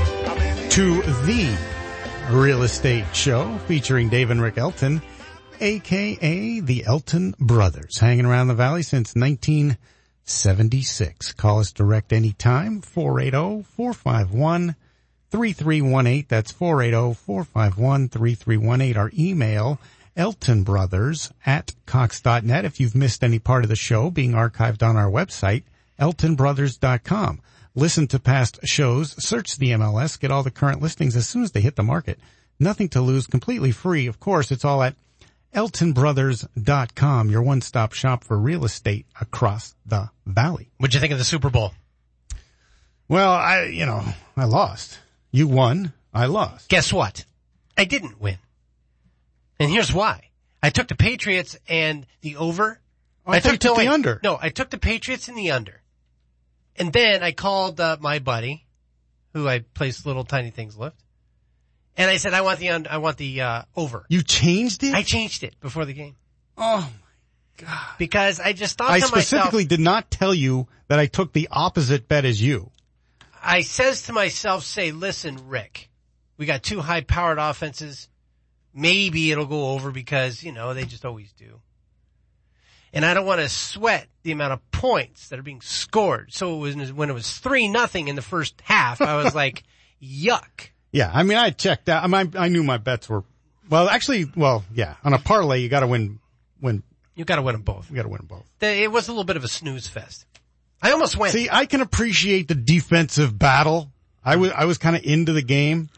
[SPEAKER 21] to The Real Estate Show featuring Dave and Rick Elton, a k a. the Elton Brothers, hanging around the Valley since nineteen seventy-six. Call us direct anytime, four eight zero, four five one, three three one eight. That's four eight zero, four five one, three three one eight. Our email, eltonbrothers at cox dot net. If you've missed any part of the show, being archived on our website, elton brothers dot com. Listen to past shows, search the M L S, get all the current listings as soon as they hit the market. Nothing to lose, completely free. Of course, it's all at elton brothers dot com, your one-stop shop for real estate across the valley.
[SPEAKER 22] What'd you think of the Super Bowl?
[SPEAKER 21] Well, I, you know, I lost. You won. I lost.
[SPEAKER 22] Guess what? I didn't win. And here's why. I took the Patriots and the over.
[SPEAKER 21] Oh, I, I took, took the
[SPEAKER 22] wait,
[SPEAKER 21] under.
[SPEAKER 22] No, I took the Patriots and the under. And then I called uh, my buddy, who I placed little tiny things lift, and I said I want the I want the uh, over.
[SPEAKER 21] You changed it?
[SPEAKER 22] I changed it before the game.
[SPEAKER 21] Oh my God!
[SPEAKER 22] Because I just thought
[SPEAKER 21] I
[SPEAKER 22] to myself, I
[SPEAKER 21] specifically did not tell you that I took the opposite bet as you.
[SPEAKER 22] I says to myself, "Say, listen, Rick, we got two high-powered offenses. Maybe it'll go over because you know they just always do." And I don't want to sweat the amount of points that are being scored. So it was, when it was three nothing in the first half, I was like, yuck.
[SPEAKER 21] Yeah, I mean, I checked out. I mean, I knew my bets were, well, actually, well, yeah, on a parlay, you gotta win, win.
[SPEAKER 22] You gotta win them both.
[SPEAKER 21] You gotta win them both.
[SPEAKER 22] It was a little bit of a snooze fest. I almost went.
[SPEAKER 21] See, I can appreciate the defensive battle. I was, I was kind of into the game.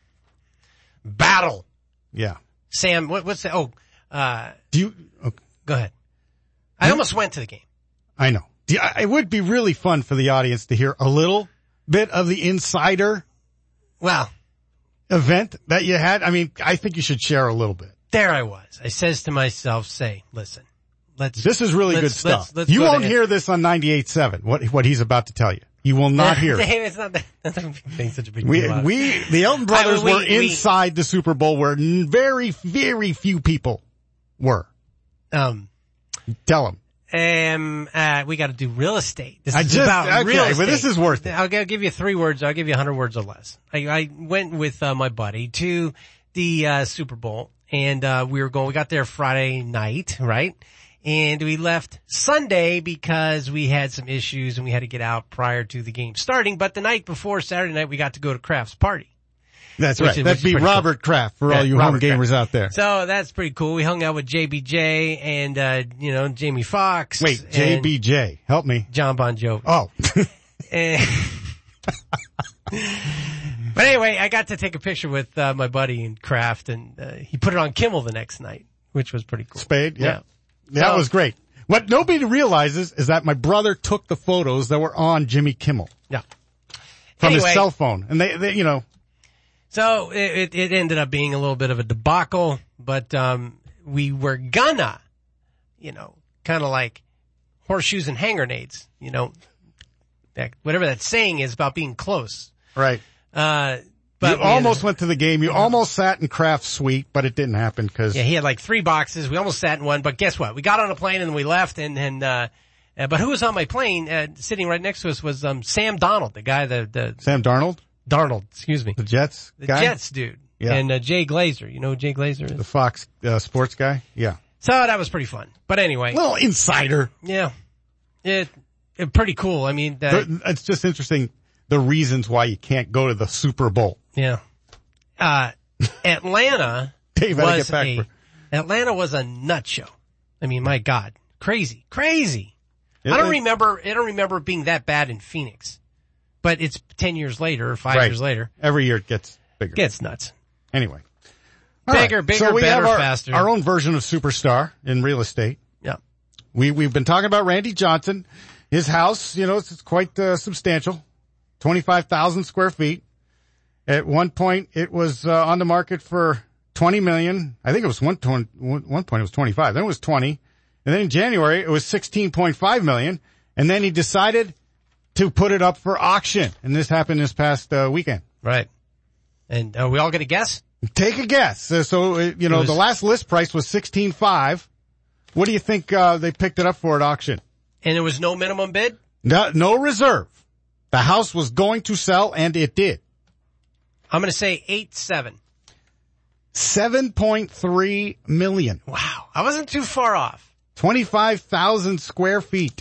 [SPEAKER 22] Battle.
[SPEAKER 21] Yeah.
[SPEAKER 22] Sam, what, what's that? Oh, uh.
[SPEAKER 21] Do you, okay.
[SPEAKER 22] Go ahead. I almost went to the game.
[SPEAKER 21] I know. It would be really fun for the audience to hear a little bit of the insider
[SPEAKER 22] well
[SPEAKER 21] event that you had. I mean, I think you should share a little bit.
[SPEAKER 22] There I was. I says to myself, say, listen, let's.
[SPEAKER 21] This is really good stuff. Let's, let's you won't hear this on ninety-eight point seven, what, what he's about to tell you. You will not hear it.
[SPEAKER 22] It's not that, that's not being such a big
[SPEAKER 21] we,
[SPEAKER 22] deal.
[SPEAKER 21] We, the Elton Brothers
[SPEAKER 22] I mean, we,
[SPEAKER 21] were inside we, the Super Bowl where very, very few people were.
[SPEAKER 22] Um.
[SPEAKER 21] Tell him.
[SPEAKER 22] Um, uh, we got to do real estate. This
[SPEAKER 21] I
[SPEAKER 22] is
[SPEAKER 21] just,
[SPEAKER 22] about
[SPEAKER 21] okay,
[SPEAKER 22] real estate.
[SPEAKER 21] But this is worth it.
[SPEAKER 22] I'll, I'll give you three words. I'll give you a hundred words or less. I, I went with uh, my buddy to the uh, Super Bowl, and uh, we were going. We got there Friday night, right? And we left Sunday because we had some issues and we had to get out prior to the game starting. But the night before, Saturday night, we got to go to Kraft's party.
[SPEAKER 21] That's right. Is, That'd be Robert cool. Kraft for yeah, all you Robert home gamers Kraft. Out there.
[SPEAKER 22] So that's pretty cool. We hung out with J B J and, uh, you know, Jamie Foxx.
[SPEAKER 21] Wait, J B J. Help me.
[SPEAKER 22] John Bon Jovi.
[SPEAKER 21] Oh.
[SPEAKER 22] and, but anyway, I got to take a picture with, uh, my buddy in Kraft, and, uh, he put it on Kimmel the next night, which was pretty cool.
[SPEAKER 21] Spade, yeah. yeah. That so, was great. What nobody realizes is that my brother took the photos that were on Jimmy Kimmel.
[SPEAKER 22] Yeah.
[SPEAKER 21] From
[SPEAKER 22] anyway,
[SPEAKER 21] his cell phone. And they, they you know.
[SPEAKER 22] So it, it ended up being a little bit of a debacle, but, um, we were gonna, you know, kind of like horseshoes and hand grenades, you know, that, whatever that saying is about being close.
[SPEAKER 21] Right.
[SPEAKER 22] Uh, but
[SPEAKER 21] you almost went to the game. You almost sat in Kraft's suite, but it didn't happen because.
[SPEAKER 22] Yeah, he had like three boxes. We almost sat in one, but guess what? We got on a plane and we left and, and, uh, uh but who was on my plane, uh, sitting right next to us was, um, Sam Donald, the guy, the, the.
[SPEAKER 21] Sam Darnold?
[SPEAKER 22] Darnold, excuse me.
[SPEAKER 21] The Jets
[SPEAKER 22] The
[SPEAKER 21] guy?
[SPEAKER 22] Jets dude.
[SPEAKER 21] Yeah.
[SPEAKER 22] And, uh, Jay Glazer. You know who Jay Glazer is?
[SPEAKER 21] The Fox, uh, sports guy? Yeah.
[SPEAKER 22] So that was pretty fun. But anyway.
[SPEAKER 21] Little insider.
[SPEAKER 22] Yeah. It, it pretty cool. I mean, uh,
[SPEAKER 21] it's just interesting the reasons why you can't go to the Super Bowl.
[SPEAKER 22] Yeah. Uh, Atlanta
[SPEAKER 21] Dave,
[SPEAKER 22] was
[SPEAKER 21] get back
[SPEAKER 22] a,
[SPEAKER 21] for...
[SPEAKER 22] Atlanta was a nut show. I mean, my God. Crazy. Crazy.
[SPEAKER 21] It
[SPEAKER 22] I don't
[SPEAKER 21] was...
[SPEAKER 22] remember, I don't remember it being that bad in Phoenix. But it's ten years later, or five
[SPEAKER 21] right.
[SPEAKER 22] years later.
[SPEAKER 21] Every year it gets bigger.
[SPEAKER 22] Gets nuts.
[SPEAKER 21] Anyway.
[SPEAKER 22] Bigger,
[SPEAKER 21] right.
[SPEAKER 22] bigger,
[SPEAKER 21] so we
[SPEAKER 22] better,
[SPEAKER 21] have our,
[SPEAKER 22] faster.
[SPEAKER 21] our own version of superstar in real estate.
[SPEAKER 22] Yeah.
[SPEAKER 21] We, we've been talking about Randy Johnson. His house, you know, it's, it's quite uh, substantial. twenty-five thousand square feet. At one point, it was uh, on the market for twenty million. I think it was one, twenty, one point it was twenty-five. Then it was twenty. And then in January, it was sixteen point five million. And then he decided to put it up for auction. And this happened this past uh, weekend.
[SPEAKER 22] Right. And are we all going to guess?
[SPEAKER 21] Take a guess. So, so uh, you know, was, the last list price was sixteen point five. What do you think uh, they picked it up for at auction?
[SPEAKER 22] And there was no minimum bid?
[SPEAKER 21] No, no reserve. The house was going to sell, and it did.
[SPEAKER 22] I'm going to say eight seven.
[SPEAKER 21] seven point three million.
[SPEAKER 22] Wow. I wasn't too far off.
[SPEAKER 21] twenty-five thousand square feet.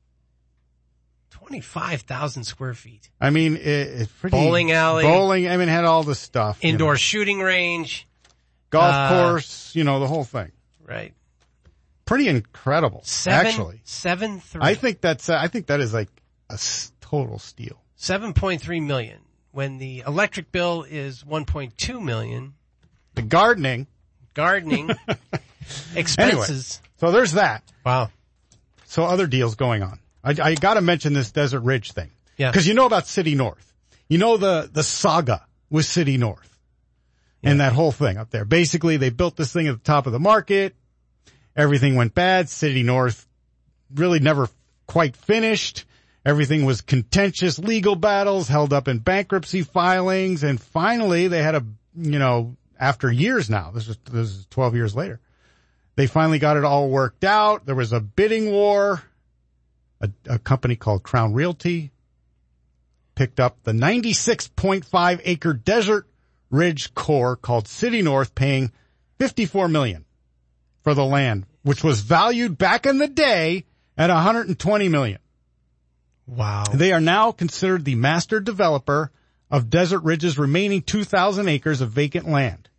[SPEAKER 22] twenty-five thousand square feet.
[SPEAKER 21] I mean, it, it's pretty.
[SPEAKER 22] Bowling alley.
[SPEAKER 21] Bowling, I mean, had all the stuff.
[SPEAKER 22] Indoor
[SPEAKER 21] you know.
[SPEAKER 22] shooting range.
[SPEAKER 21] Golf
[SPEAKER 22] uh,
[SPEAKER 21] course, you know, the whole thing.
[SPEAKER 22] Right.
[SPEAKER 21] Pretty incredible,
[SPEAKER 22] seven,
[SPEAKER 21] actually.
[SPEAKER 22] Seven, three.
[SPEAKER 21] I think that's, uh, I think that is like a s- total steal.
[SPEAKER 22] seven point three million. When the electric bill is one point two million.
[SPEAKER 21] The gardening.
[SPEAKER 22] Gardening. Expenses.
[SPEAKER 21] Anyway, so there's that.
[SPEAKER 22] Wow.
[SPEAKER 21] So other deals going on. I, I gotta mention this Desert Ridge thing.
[SPEAKER 22] Yeah.
[SPEAKER 21] Cause you know about City North. You know the, the saga with City North. Yeah. And that whole thing up there. Basically, they built this thing at the top of the market. Everything went bad. City North really never quite finished. Everything was contentious, legal battles, held up in bankruptcy filings, and finally they had a, you know, after years now, this is, this is twelve years later, they finally got it all worked out. There was a bidding war. A, a company called Crown Realty picked up the ninety-six point five acre Desert Ridge core called City North, paying fifty-four million dollars for the land, which was valued back in the day at one hundred twenty million dollars.
[SPEAKER 22] Wow.
[SPEAKER 21] They are now considered the master developer of Desert Ridge's remaining two thousand acres of vacant land.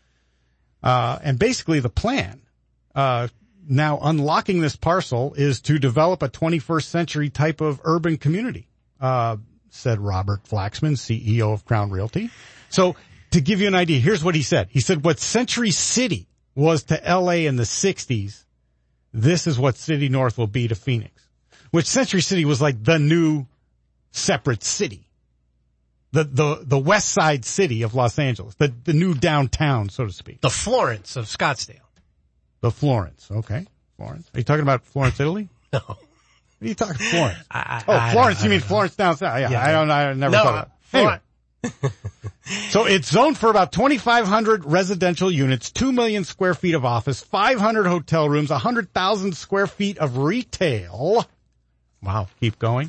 [SPEAKER 21] Uh, and basically the plan, uh, now unlocking this parcel is to develop a twenty-first century type of urban community, uh, said Robert Flaxman, C E O of Crown Realty. So to give you an idea, here's what he said. He said what Century City was to L A in the sixties, this is what City North will be to Phoenix. Which Century City was like the new separate city. The, the, the west side city of Los Angeles. The, the new downtown, so to speak.
[SPEAKER 22] The Florence of Scottsdale.
[SPEAKER 21] The Florence, okay. Florence. Are you talking about Florence, Italy?
[SPEAKER 22] No.
[SPEAKER 21] What are you talking Florence?
[SPEAKER 22] I, I,
[SPEAKER 21] oh,
[SPEAKER 22] I
[SPEAKER 21] Florence, you mean
[SPEAKER 22] know.
[SPEAKER 21] Florence down south? Yeah,
[SPEAKER 22] yeah,
[SPEAKER 21] I don't, I never
[SPEAKER 22] no,
[SPEAKER 21] thought of that. Anyway. So it's zoned for about twenty-five hundred residential units, two million square feet of office, five hundred hotel rooms, one hundred thousand square feet of retail. Wow, keep going.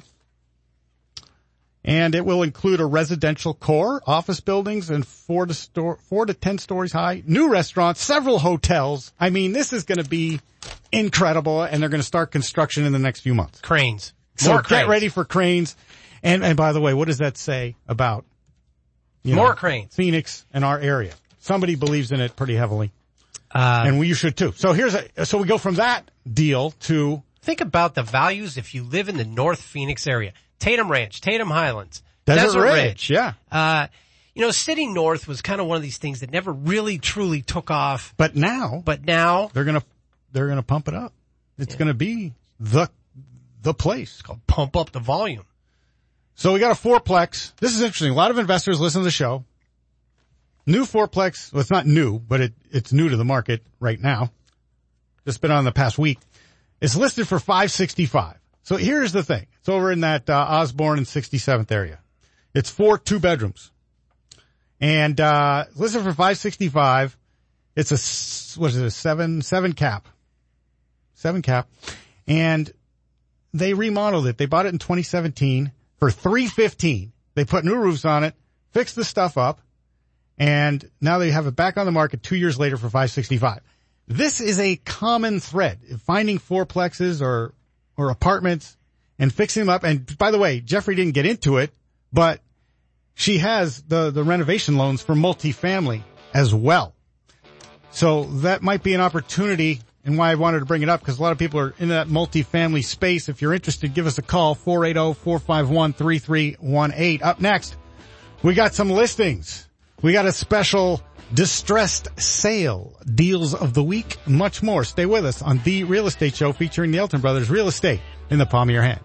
[SPEAKER 21] And it will include a residential core, office buildings, and four to store, four to ten stories high, new restaurants, several hotels. I mean, this is going to be incredible, and they're going to start construction in the next few months.
[SPEAKER 22] Cranes.
[SPEAKER 21] So
[SPEAKER 22] More
[SPEAKER 21] get
[SPEAKER 22] cranes.
[SPEAKER 21] ready for cranes. And, and by the way, what does that say about you
[SPEAKER 22] More
[SPEAKER 21] know,
[SPEAKER 22] cranes?
[SPEAKER 21] Phoenix and our area? Somebody believes in it pretty heavily.
[SPEAKER 22] Uh,
[SPEAKER 21] and we, you should too. So here's a, so we go from that deal to,
[SPEAKER 22] think about the values if you live in the North Phoenix area. Tatum Ranch, Tatum Highlands,
[SPEAKER 21] Desert,
[SPEAKER 22] Desert
[SPEAKER 21] Ridge.
[SPEAKER 22] Ridge.
[SPEAKER 21] Yeah.
[SPEAKER 22] Uh, you know, City North was kind of one of these things that never really truly took off.
[SPEAKER 21] But now,
[SPEAKER 22] but now
[SPEAKER 21] they're going to, they're going to pump it up. It's yeah. going to be the, the place.
[SPEAKER 22] It's called pump up the volume.
[SPEAKER 21] So we got a fourplex. This is interesting. A lot of investors listen to the show. New fourplex. Well, it's not new, but it, it's new to the market right now. Just been on the past week. It's listed for five sixty-five. So here's the thing. It's over in that, uh, Osborne and sixty-seventh area. It's four two bedrooms. And, uh, listed for five sixty-five. It's a, what is it, a seven, seven cap. Seven cap. And they remodeled it. They bought it in twenty seventeen for three fifteen. They put new roofs on it, fixed the stuff up, and now they have it back on the market two years later for five sixty-five. This is a common thread, finding fourplexes or, or apartments and fixing them up. And by the way, Jeffrey didn't get into it, but she has the, the renovation loans for multifamily as well. So that might be an opportunity, and why I wanted to bring it up, because a lot of people are in that multifamily space. If you're interested, give us a call, four eight zero, four five one, three three one eight. Up next, we got some listings. We got a special distressed sale, deals of the week, much more. Stay with us on The Real Estate Show featuring the Elton Brothers. Real estate in the palm of your hand.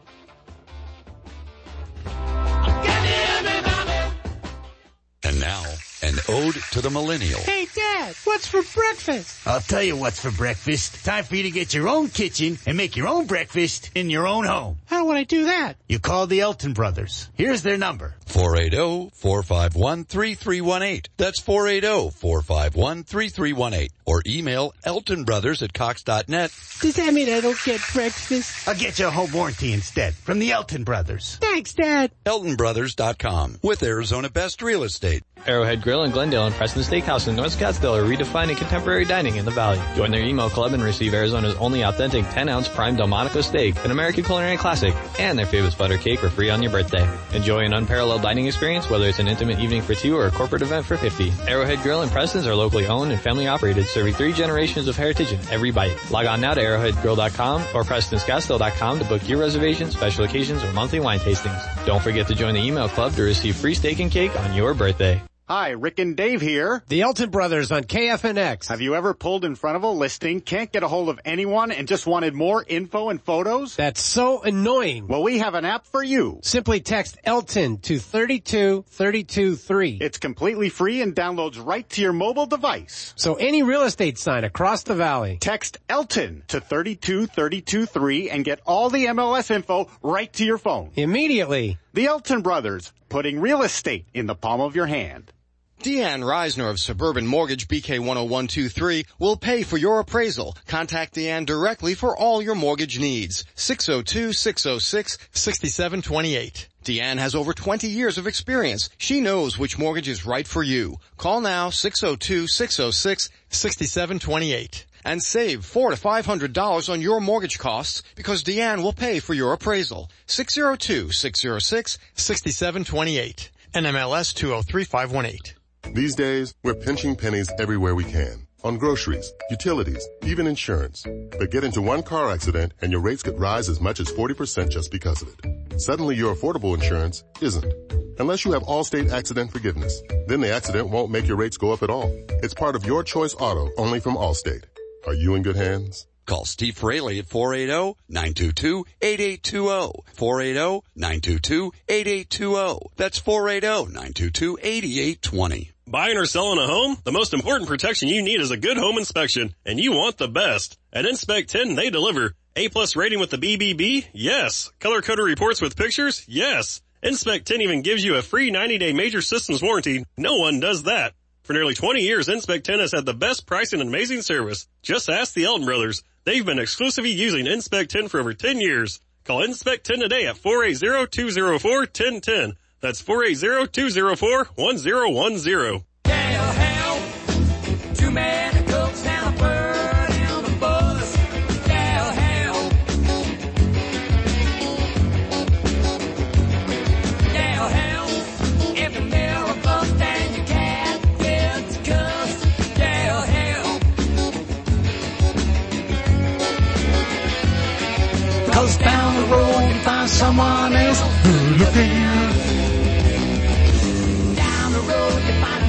[SPEAKER 16] And now, an ode to the millennial.
[SPEAKER 1] Hey, Dad, what's for breakfast?
[SPEAKER 10] I'll tell you what's for breakfast. Time for you to get your own kitchen and make your own breakfast in your own home.
[SPEAKER 1] How would I do that?
[SPEAKER 10] You call the Elton Brothers. Here's their number.
[SPEAKER 16] four eight zero, four five one, three three one eight. That's four eight zero, four five one, three three one eight. Or email Elton Brothers at Cox dot net.
[SPEAKER 1] Does that mean I don't get breakfast?
[SPEAKER 10] I'll get you a home warranty instead from the Elton Brothers.
[SPEAKER 1] Thanks, Dad.
[SPEAKER 16] Elton Brothers dot com with Arizona Best Real Estate.
[SPEAKER 13] Arrowhead Grill in Glendale and Preston Steakhouse in North Scottsdale are redefining contemporary dining in the Valley. Join their email club and receive Arizona's only authentic ten ounce prime Delmonico steak, an American culinary classic, and their famous butter cake for free on your birthday. Enjoy an unparalleled dining experience, whether it's an intimate evening for two or a corporate event for fifty. Arrowhead Grill and Preston's are locally owned and family operated, serving three generations of heritage in every bite. Log on now to arrowhead grill dot com or preston scottsdale dot com to book your reservations, special occasions, or monthly wine tastings. Don't forget to join the email club to receive free steak and cake on your birthday.
[SPEAKER 25] Hi, Rick and Dave here.
[SPEAKER 22] The Elton Brothers on K F N X.
[SPEAKER 25] Have you ever pulled in front of a listing, can't get a hold of anyone, and just wanted more info and photos?
[SPEAKER 22] That's so annoying.
[SPEAKER 25] Well, we have an app for you.
[SPEAKER 22] Simply text Elton to three two three two three.
[SPEAKER 25] It's completely free and downloads right to your mobile device.
[SPEAKER 22] So any real estate sign across the valley.
[SPEAKER 25] Text Elton to three two three two three and get all the M L S info right to your phone.
[SPEAKER 22] Immediately.
[SPEAKER 25] The Elton Brothers, putting real estate in the palm of your hand.
[SPEAKER 24] Deanne Reisner of Suburban Mortgage B K one oh one two three will pay for your appraisal. Contact Deanne directly for all your mortgage needs. six oh two, six oh six, six seven two eight. Deanne has over twenty years of experience. She knows which mortgage is right for you. Call now six oh two, six oh six, six seven two eight. And save four to five hundred dollars on your mortgage costs because Deanne will pay for your appraisal. six oh two, six oh six, six seven two eight. N M L S two oh three five one eight.
[SPEAKER 8] These days, we're pinching pennies everywhere we can. On groceries, utilities, even insurance. But get into one car accident and your rates could rise as much as forty percent just because of it. Suddenly your affordable insurance isn't. Unless you have Allstate Accident Forgiveness. Then the accident won't make your rates go up at all. It's part of Your Choice Auto, only from Allstate. Are you in good hands?
[SPEAKER 16] Call Steve Fraley at four eight zero, nine two two, eight eight two zero. four eight zero, nine two two, eight eight two zero. That's four eight zero, nine two two, eight eight two zero.
[SPEAKER 23] Buying or selling a home? The most important protection you need is a good home inspection, and you want the best. At Inspect ten, they deliver. A-plus rating with the B B B? Yes. Color-coded reports with pictures? Yes. Inspect ten even gives you a free ninety day major systems warranty. No one does that. For nearly twenty years, Inspect ten has had the best price and amazing service. Just ask the Elton Brothers. They've been exclusively using Inspect ten for over ten years. Call Inspect ten today at four eight zero, two oh four, one oh one oh. That's four eight zero, two oh four, one oh one oh.
[SPEAKER 17] Hell, hell, too many cooks and a bird in the bus. Hell, hell. Hell, hell, if the mirror busts and your cat gets cussed. Hell, hell. Cause down the road you find someone else who look at you. Down the road you find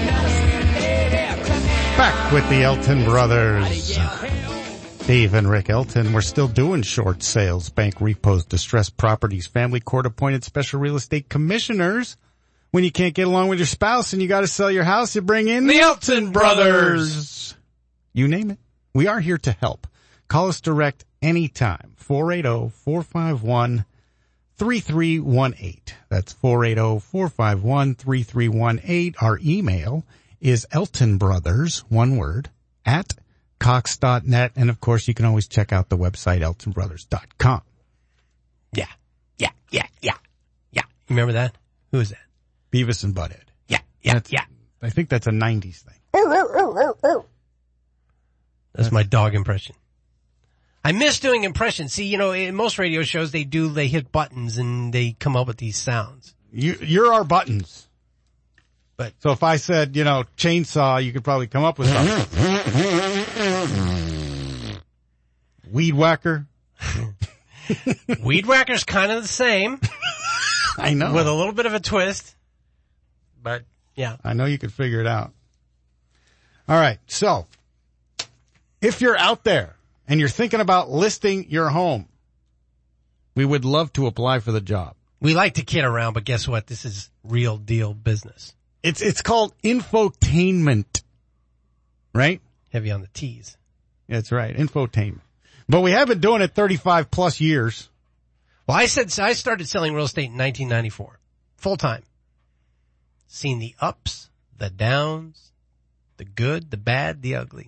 [SPEAKER 21] Back with the Elton Brothers. Dave and Rick Elton. We're still doing short sales, bank repos, distressed properties, family court appointed special real estate commissioners. When you can't get along with your spouse and you got to sell your house, you bring in the Elton Brothers. You name it. We are here to help. Call us direct anytime. four eight zero, four five one, three three one eight. That's four eight zero, four five one, three three one eight. Our email is Elton Brothers, one word, at Cox dot net. And of course, you can always check out the website, Elton Brothers dot com.
[SPEAKER 22] Yeah, yeah, yeah, yeah, yeah. You remember that? Who is that?
[SPEAKER 21] Beavis and Butthead.
[SPEAKER 22] Yeah, yeah,
[SPEAKER 21] that's,
[SPEAKER 22] yeah.
[SPEAKER 21] I think that's a nineties thing.
[SPEAKER 22] That's my dog impression. I miss doing impressions. See, you know, in most radio shows, they do, they hit buttons and they come up with these sounds.
[SPEAKER 21] You, you're our buttons.
[SPEAKER 22] But
[SPEAKER 21] so if I said, you know, chainsaw, you could probably come up with something. Weed whacker.
[SPEAKER 22] Weed whacker's kind of the same.
[SPEAKER 21] I know.
[SPEAKER 22] With a little bit of a twist. But, yeah.
[SPEAKER 21] I know you could figure it out. All right. So if you're out there and you're thinking about listing your home, we would love to apply for the job.
[SPEAKER 22] We like to kid around, but guess what? This is real deal business.
[SPEAKER 21] It's, it's called infotainment, right?
[SPEAKER 22] Heavy on the T's.
[SPEAKER 21] That's right. Infotainment. But we have been doing it thirty-five plus years.
[SPEAKER 22] Well, I said, I started selling real estate in nineteen ninety-four. Full time. Seen the ups, the downs, the good, the bad, the ugly.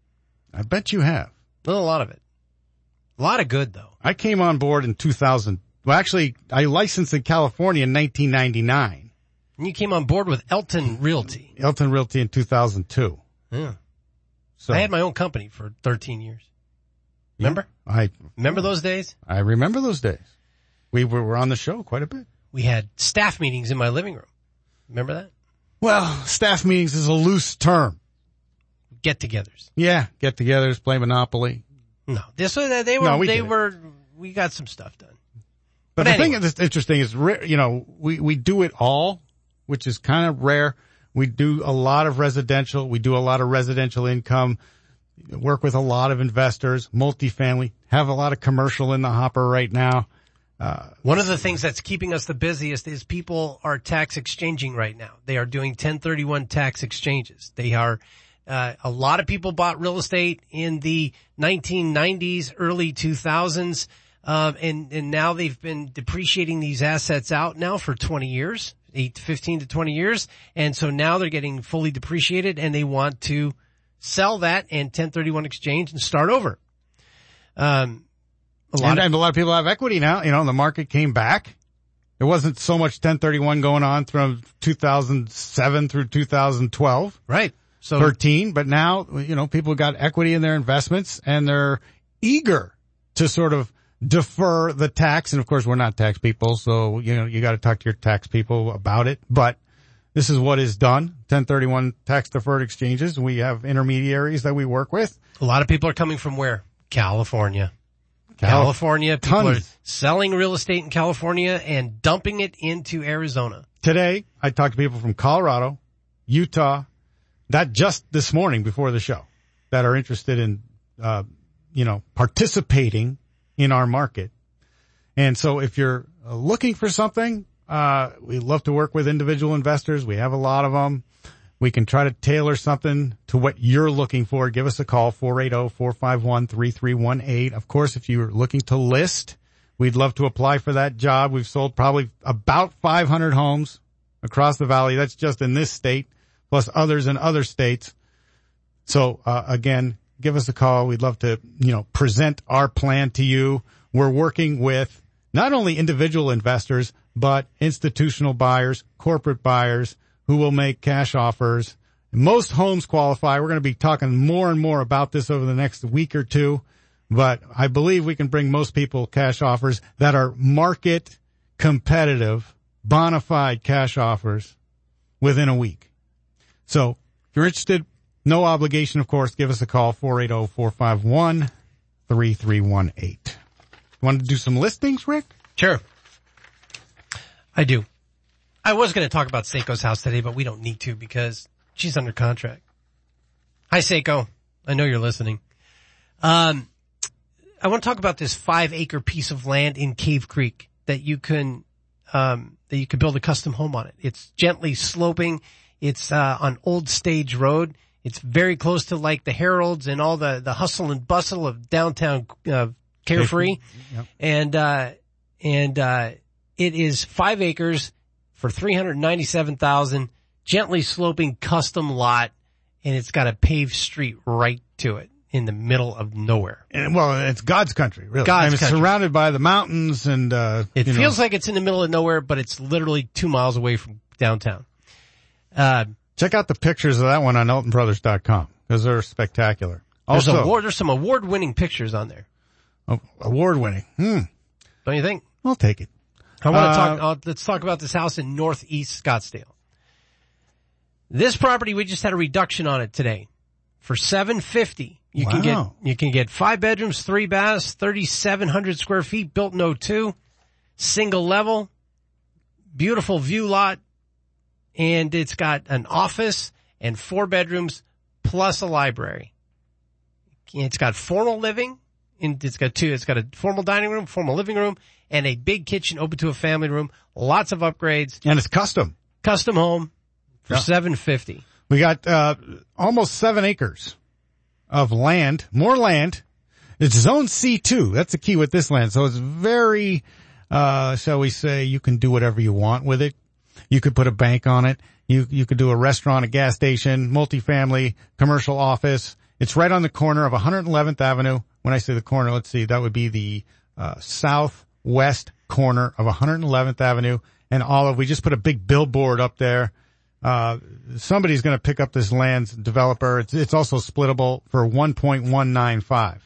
[SPEAKER 21] I bet you have.
[SPEAKER 22] A lot of it. A lot of good, though.
[SPEAKER 21] I came on board in two thousand. Well, actually, I licensed in California in nineteen ninety-nine.
[SPEAKER 22] And you came on board with Elton Realty.
[SPEAKER 21] Elton Realty in two thousand two.
[SPEAKER 22] Yeah.
[SPEAKER 21] So
[SPEAKER 22] I had my own company for thirteen years. Remember?
[SPEAKER 21] Yeah, I
[SPEAKER 22] Remember those days?
[SPEAKER 21] I remember those days. We were, were on the show quite a bit.
[SPEAKER 22] We had staff meetings in my living room. Remember that?
[SPEAKER 21] Well, staff meetings is a loose term.
[SPEAKER 22] Get-togethers.
[SPEAKER 21] Yeah, get-togethers, play Monopoly.
[SPEAKER 22] No, this was, they were,
[SPEAKER 21] No, we
[SPEAKER 22] they
[SPEAKER 21] did it.
[SPEAKER 22] were, we got some stuff done.
[SPEAKER 21] But,
[SPEAKER 22] But
[SPEAKER 21] the
[SPEAKER 22] anyway.
[SPEAKER 21] thing that's interesting is, re- you know, we, we do it all, which is kind of rare. We do a lot of residential. We do a lot of residential income, work with a lot of investors, multifamily, have a lot of commercial in the hopper right now. Uh,
[SPEAKER 22] One of the things that's keeping us the busiest is people are tax exchanging right now. They are doing ten thirty-one tax exchanges. They are, uh, a lot of people bought real estate in the nineteen nineties, early two thousands, um, and, and now they've been depreciating these assets out now for twenty years, eight to fifteen to twenty years. And so now they're getting fully depreciated and they want to sell that and ten thirty-one exchange and start over. Um,
[SPEAKER 21] A lot, and, of, and a lot of people have equity now. You know, the market came back. There wasn't so much ten thirty-one going on from two thousand seven through two thousand twelve.
[SPEAKER 22] Right. So
[SPEAKER 21] thirteen. But now, you know, people got equity in their investments and they're eager to sort of defer the tax. And of course, we're not tax people. So, you know, you got to talk to your tax people about it. But this is what is done. ten thirty-one tax deferred exchanges. We have intermediaries that we work with.
[SPEAKER 22] A lot of people are coming from where? California. California, people
[SPEAKER 21] Tons.
[SPEAKER 22] are selling real estate in California and dumping it into Arizona.
[SPEAKER 21] Today, I talked to people from Colorado, Utah, that just this morning before the show, that are interested in, uh, you know, participating in our market. And so if you're looking for something, uh, we love to work with individual investors. We have a lot of them. We can try to tailor something to what you're looking for. Give us a call, four eight zero, four five one, three three one eight. Of course, if you're looking to list, we'd love to apply for that job. We've sold probably about five hundred homes across the valley. That's just in this state, plus others in other states. So, uh, again, give us a call. We'd love to, you know, present our plan to you. We're working with not only individual investors, but institutional buyers, corporate buyers, who will make cash offers. Most homes qualify. We're going to be talking more and more about this over the next week or two, but I believe we can bring most people cash offers that are market competitive, bona fide cash offers within a week. So if you're interested, no obligation, of course, give us a call, four eight zero, four five one, three three one eight. You want to do some listings, Rick?
[SPEAKER 22] Sure. I do. I was going to talk about Seiko's house today, but we don't need to because she's under contract. Hi, Seiko. I know you're listening. Um, I want to talk about this five acre piece of land in Cave Creek that you can, um, that you could build a custom home on it. It's gently sloping. It's, uh, on Old Stage Road. It's very close to like the Heralds and all the, the hustle and bustle of downtown, uh, Carefree.
[SPEAKER 21] Yep.
[SPEAKER 22] And, uh, and, uh, it is five acres for three hundred ninety-seven thousand dollars, gently sloping custom lot, and it's got a paved street right to it in the middle of nowhere.
[SPEAKER 21] And, well, it's God's country, really.
[SPEAKER 22] God's
[SPEAKER 21] I mean, it's
[SPEAKER 22] country.
[SPEAKER 21] surrounded by the mountains and, uh,
[SPEAKER 22] It
[SPEAKER 21] you
[SPEAKER 22] feels
[SPEAKER 21] know.
[SPEAKER 22] like it's in the middle of nowhere, but it's literally two miles away from downtown. Uh,
[SPEAKER 21] Check out the pictures of that one on Elton Brothers dot com because they're spectacular.
[SPEAKER 22] there's
[SPEAKER 21] Also,
[SPEAKER 22] award, there's some award-winning pictures on there.
[SPEAKER 21] oh, award-winning. Hmm.
[SPEAKER 22] Don't you think?
[SPEAKER 21] I'll take it.
[SPEAKER 22] I want to
[SPEAKER 21] Uh,
[SPEAKER 22] talk, uh, let's talk about this house in Northeast Scottsdale. This property, we just had a reduction on it today for seven hundred fifty dollars. You can get,
[SPEAKER 21] Wow.
[SPEAKER 22] you can get five bedrooms, three baths, thirty-seven hundred square feet, built in oh two, single level, beautiful view lot, and it's got an office and four bedrooms plus a library. It's got formal living. It's got two. It's got a formal dining room, formal living room, and a big kitchen open to a family room. Lots of upgrades.
[SPEAKER 21] And it's custom.
[SPEAKER 22] Custom home for
[SPEAKER 21] Yeah.
[SPEAKER 22] seven fifty.
[SPEAKER 21] We got uh almost seven acres of land, more land. It's zone C two. That's the key with this land. So it's very, uh, shall we say, you can do whatever you want with it. You could put a bank on it. You, you could do a restaurant, a gas station, multifamily, commercial office. It's right on the corner of one hundred eleventh Avenue. When I say the corner, let's see, that would be the, uh, southwest corner of one hundred eleventh Avenue and Olive. We just put a big billboard up there. Uh, somebody's going to pick up this land, developer. It's, it's also splittable for one point one nine five.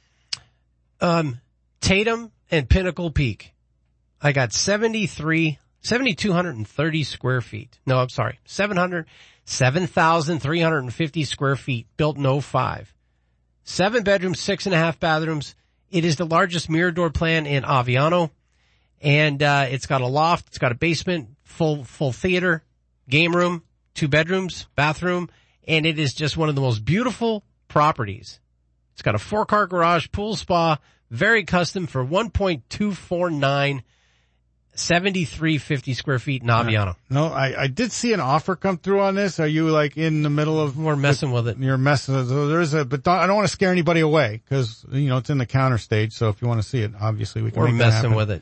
[SPEAKER 22] Um, Tatum and Pinnacle Peak. I got seventy-three, seven thousand two hundred thirty square feet. No, I'm sorry. seven hundred, seven thousand three hundred fifty square feet, built in oh five. Seven bedrooms, six and a half bathrooms. It is the largest Mirador plan in Aviano. And, uh, it's got a loft. It's got a basement, full, full theater, game room, two bedrooms, bathroom. And it is just one of the most beautiful properties. It's got a four-car garage, pool spa, very custom for one point two four nine, seventy-three fifty square feet in Aviano.
[SPEAKER 21] No, I, I did see an offer come through on this. Are you like in the middle of?
[SPEAKER 22] We're messing with it.
[SPEAKER 21] You're messing with it. There's a, but don't, I don't want to scare anybody away because, you know, it's in the counter stage. So if you want to see it, obviously we can
[SPEAKER 22] We're
[SPEAKER 21] make that
[SPEAKER 22] messing
[SPEAKER 21] happen.
[SPEAKER 22] with it.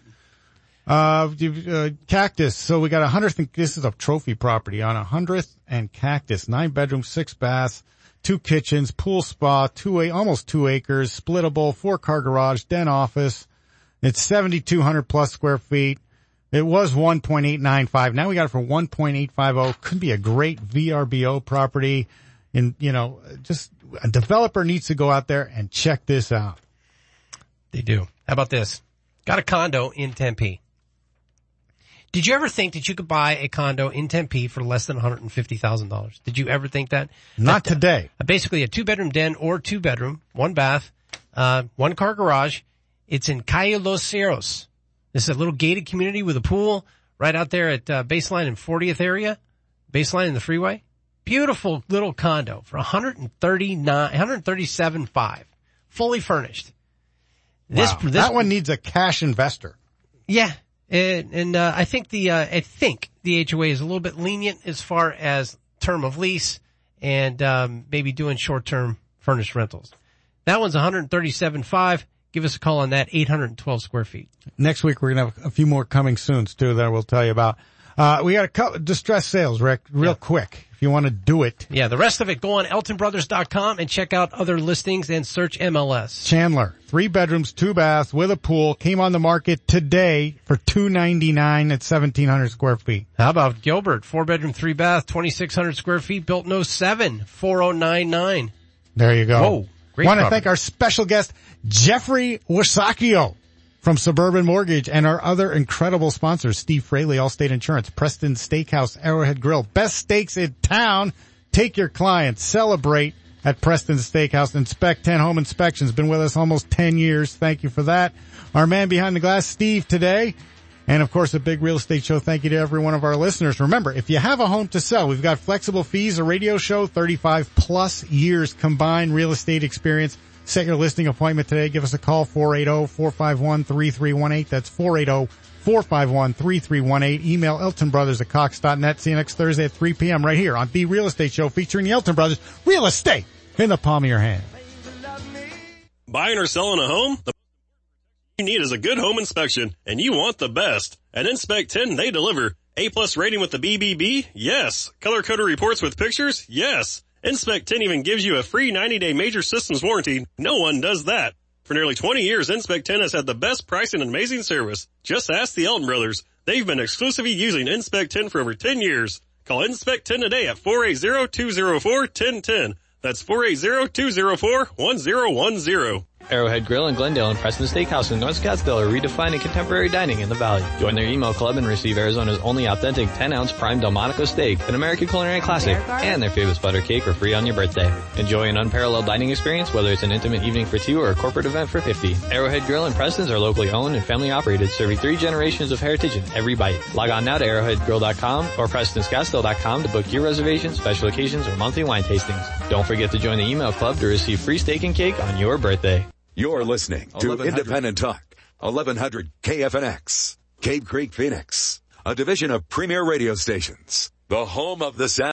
[SPEAKER 21] Uh, uh, Cactus. So we got a hundredth, and, this is a trophy property on a hundredth and Cactus, nine bedrooms, six baths, two kitchens, pool spa, two, a, almost two acres, splittable, four car garage, den office. It's seventy-two hundred plus square feet. It was one point eight nine five. Now we got it for one point eight five oh. Could be a great V R B O property. And, you know, just a developer needs to go out there and check this out.
[SPEAKER 22] They do. How about this? Got a condo in Tempe. Did you ever think that you could buy a condo in Tempe for less than one hundred fifty thousand dollars? Did you ever think that?
[SPEAKER 21] Not
[SPEAKER 22] that,
[SPEAKER 21] today.
[SPEAKER 22] Uh, basically a two-bedroom den or two-bedroom, one bath, uh, one-car garage. It's in Cayo Los Cerros. This is a little gated community with a pool right out there at uh, Baseline and fortieth area, Baseline and the freeway. Beautiful little condo for one hundred thirty-nine, one hundred thirty-seven thousand five hundred, fully furnished. This,
[SPEAKER 21] Wow.
[SPEAKER 22] this
[SPEAKER 21] That one needs a cash investor.
[SPEAKER 22] Yeah. And, and, uh, I think the, uh, I think the H O A is a little bit lenient as far as term of lease and, um, maybe doing short-term furnished rentals. That one's one hundred thirty-seven thousand five hundred. Give us a call on that, eight hundred twelve square feet.
[SPEAKER 21] Next week we're going to have a few more coming soon too that we'll tell you about. Uh, we got a couple distressed sales, Rick, real
[SPEAKER 22] Yeah.
[SPEAKER 21] quick. If you want to do it.
[SPEAKER 22] Yeah, the rest of it, go on Elton Brothers dot com and check out other listings and search M L S.
[SPEAKER 21] Chandler, three bedrooms, two baths with a pool, came on the market today for two ninety-nine at seventeen hundred square feet.
[SPEAKER 22] How about Gilbert? Four bedroom, three bath, twenty-six hundred square feet, built in oh seven, four oh nine nine.
[SPEAKER 21] There you go.
[SPEAKER 22] Whoa, great
[SPEAKER 21] Want to
[SPEAKER 22] property.
[SPEAKER 21] thank our special guest, Jeffrey Wasakio from Suburban Mortgage, and our other incredible sponsors, Steve Fraley, Allstate Insurance, Preston Steakhouse, Arrowhead Grill, best steaks in town. Take your clients, celebrate at Preston Steakhouse. Inspect ten Home Inspections, been with us almost ten years. Thank you for that. Our man behind the glass, Steve, today. And of course, a big real estate show. Thank you to every one of our listeners. Remember, if you have a home to sell, we've got flexible fees, a radio show, thirty-five plus years combined real estate experience. Set your listing appointment today. Give us a call, four eight zero, four five one, three three one eight. That's four eight zero, four five one, three three one eight. Email Elton Brothers at Cox dot net. See you next Thursday at three p.m. right here on The Real Estate Show featuring the Elton Brothers. Real estate in the palm of your hand.
[SPEAKER 23] Buying or selling a home? The you need is a good home inspection, and you want the best. At Inspect ten, they deliver. A-plus rating with the B B B? Yes. Color-coded reports with pictures? Yes. Inspect ten even gives you a free ninety day major systems warranty. No one does that. For nearly twenty years, Inspect ten has had the best pricing and amazing service. Just ask the Elton Brothers. They've been exclusively using Inspect ten for over ten years. Call Inspect ten today at four eight zero, two zero four, one zero one zero. That's four eight zero, two zero four, one zero one zero.
[SPEAKER 13] Arrowhead Grill in Glendale and Preston Steakhouse in North Scottsdale are redefining contemporary dining in the Valley. Join their email club and receive Arizona's only authentic ten ounce prime Delmonico steak, an American culinary classic, and their famous butter cake for free on your birthday. Enjoy an unparalleled dining experience, whether it's an intimate evening for two or a corporate event for fifty. Arrowhead Grill and Preston's are locally owned and family operated, serving three generations of heritage in every bite. Log on now to arrowhead grill dot com or preston scottsdale dot com to book your reservations, special occasions, or monthly wine tastings. Don't forget to join the email club to receive free steak and cake on your birthday.
[SPEAKER 2] You're listening to Independent Talk, eleven hundred K F N X, Cave Creek, Phoenix, a division of Premier Radio Stations, the home of the Sound.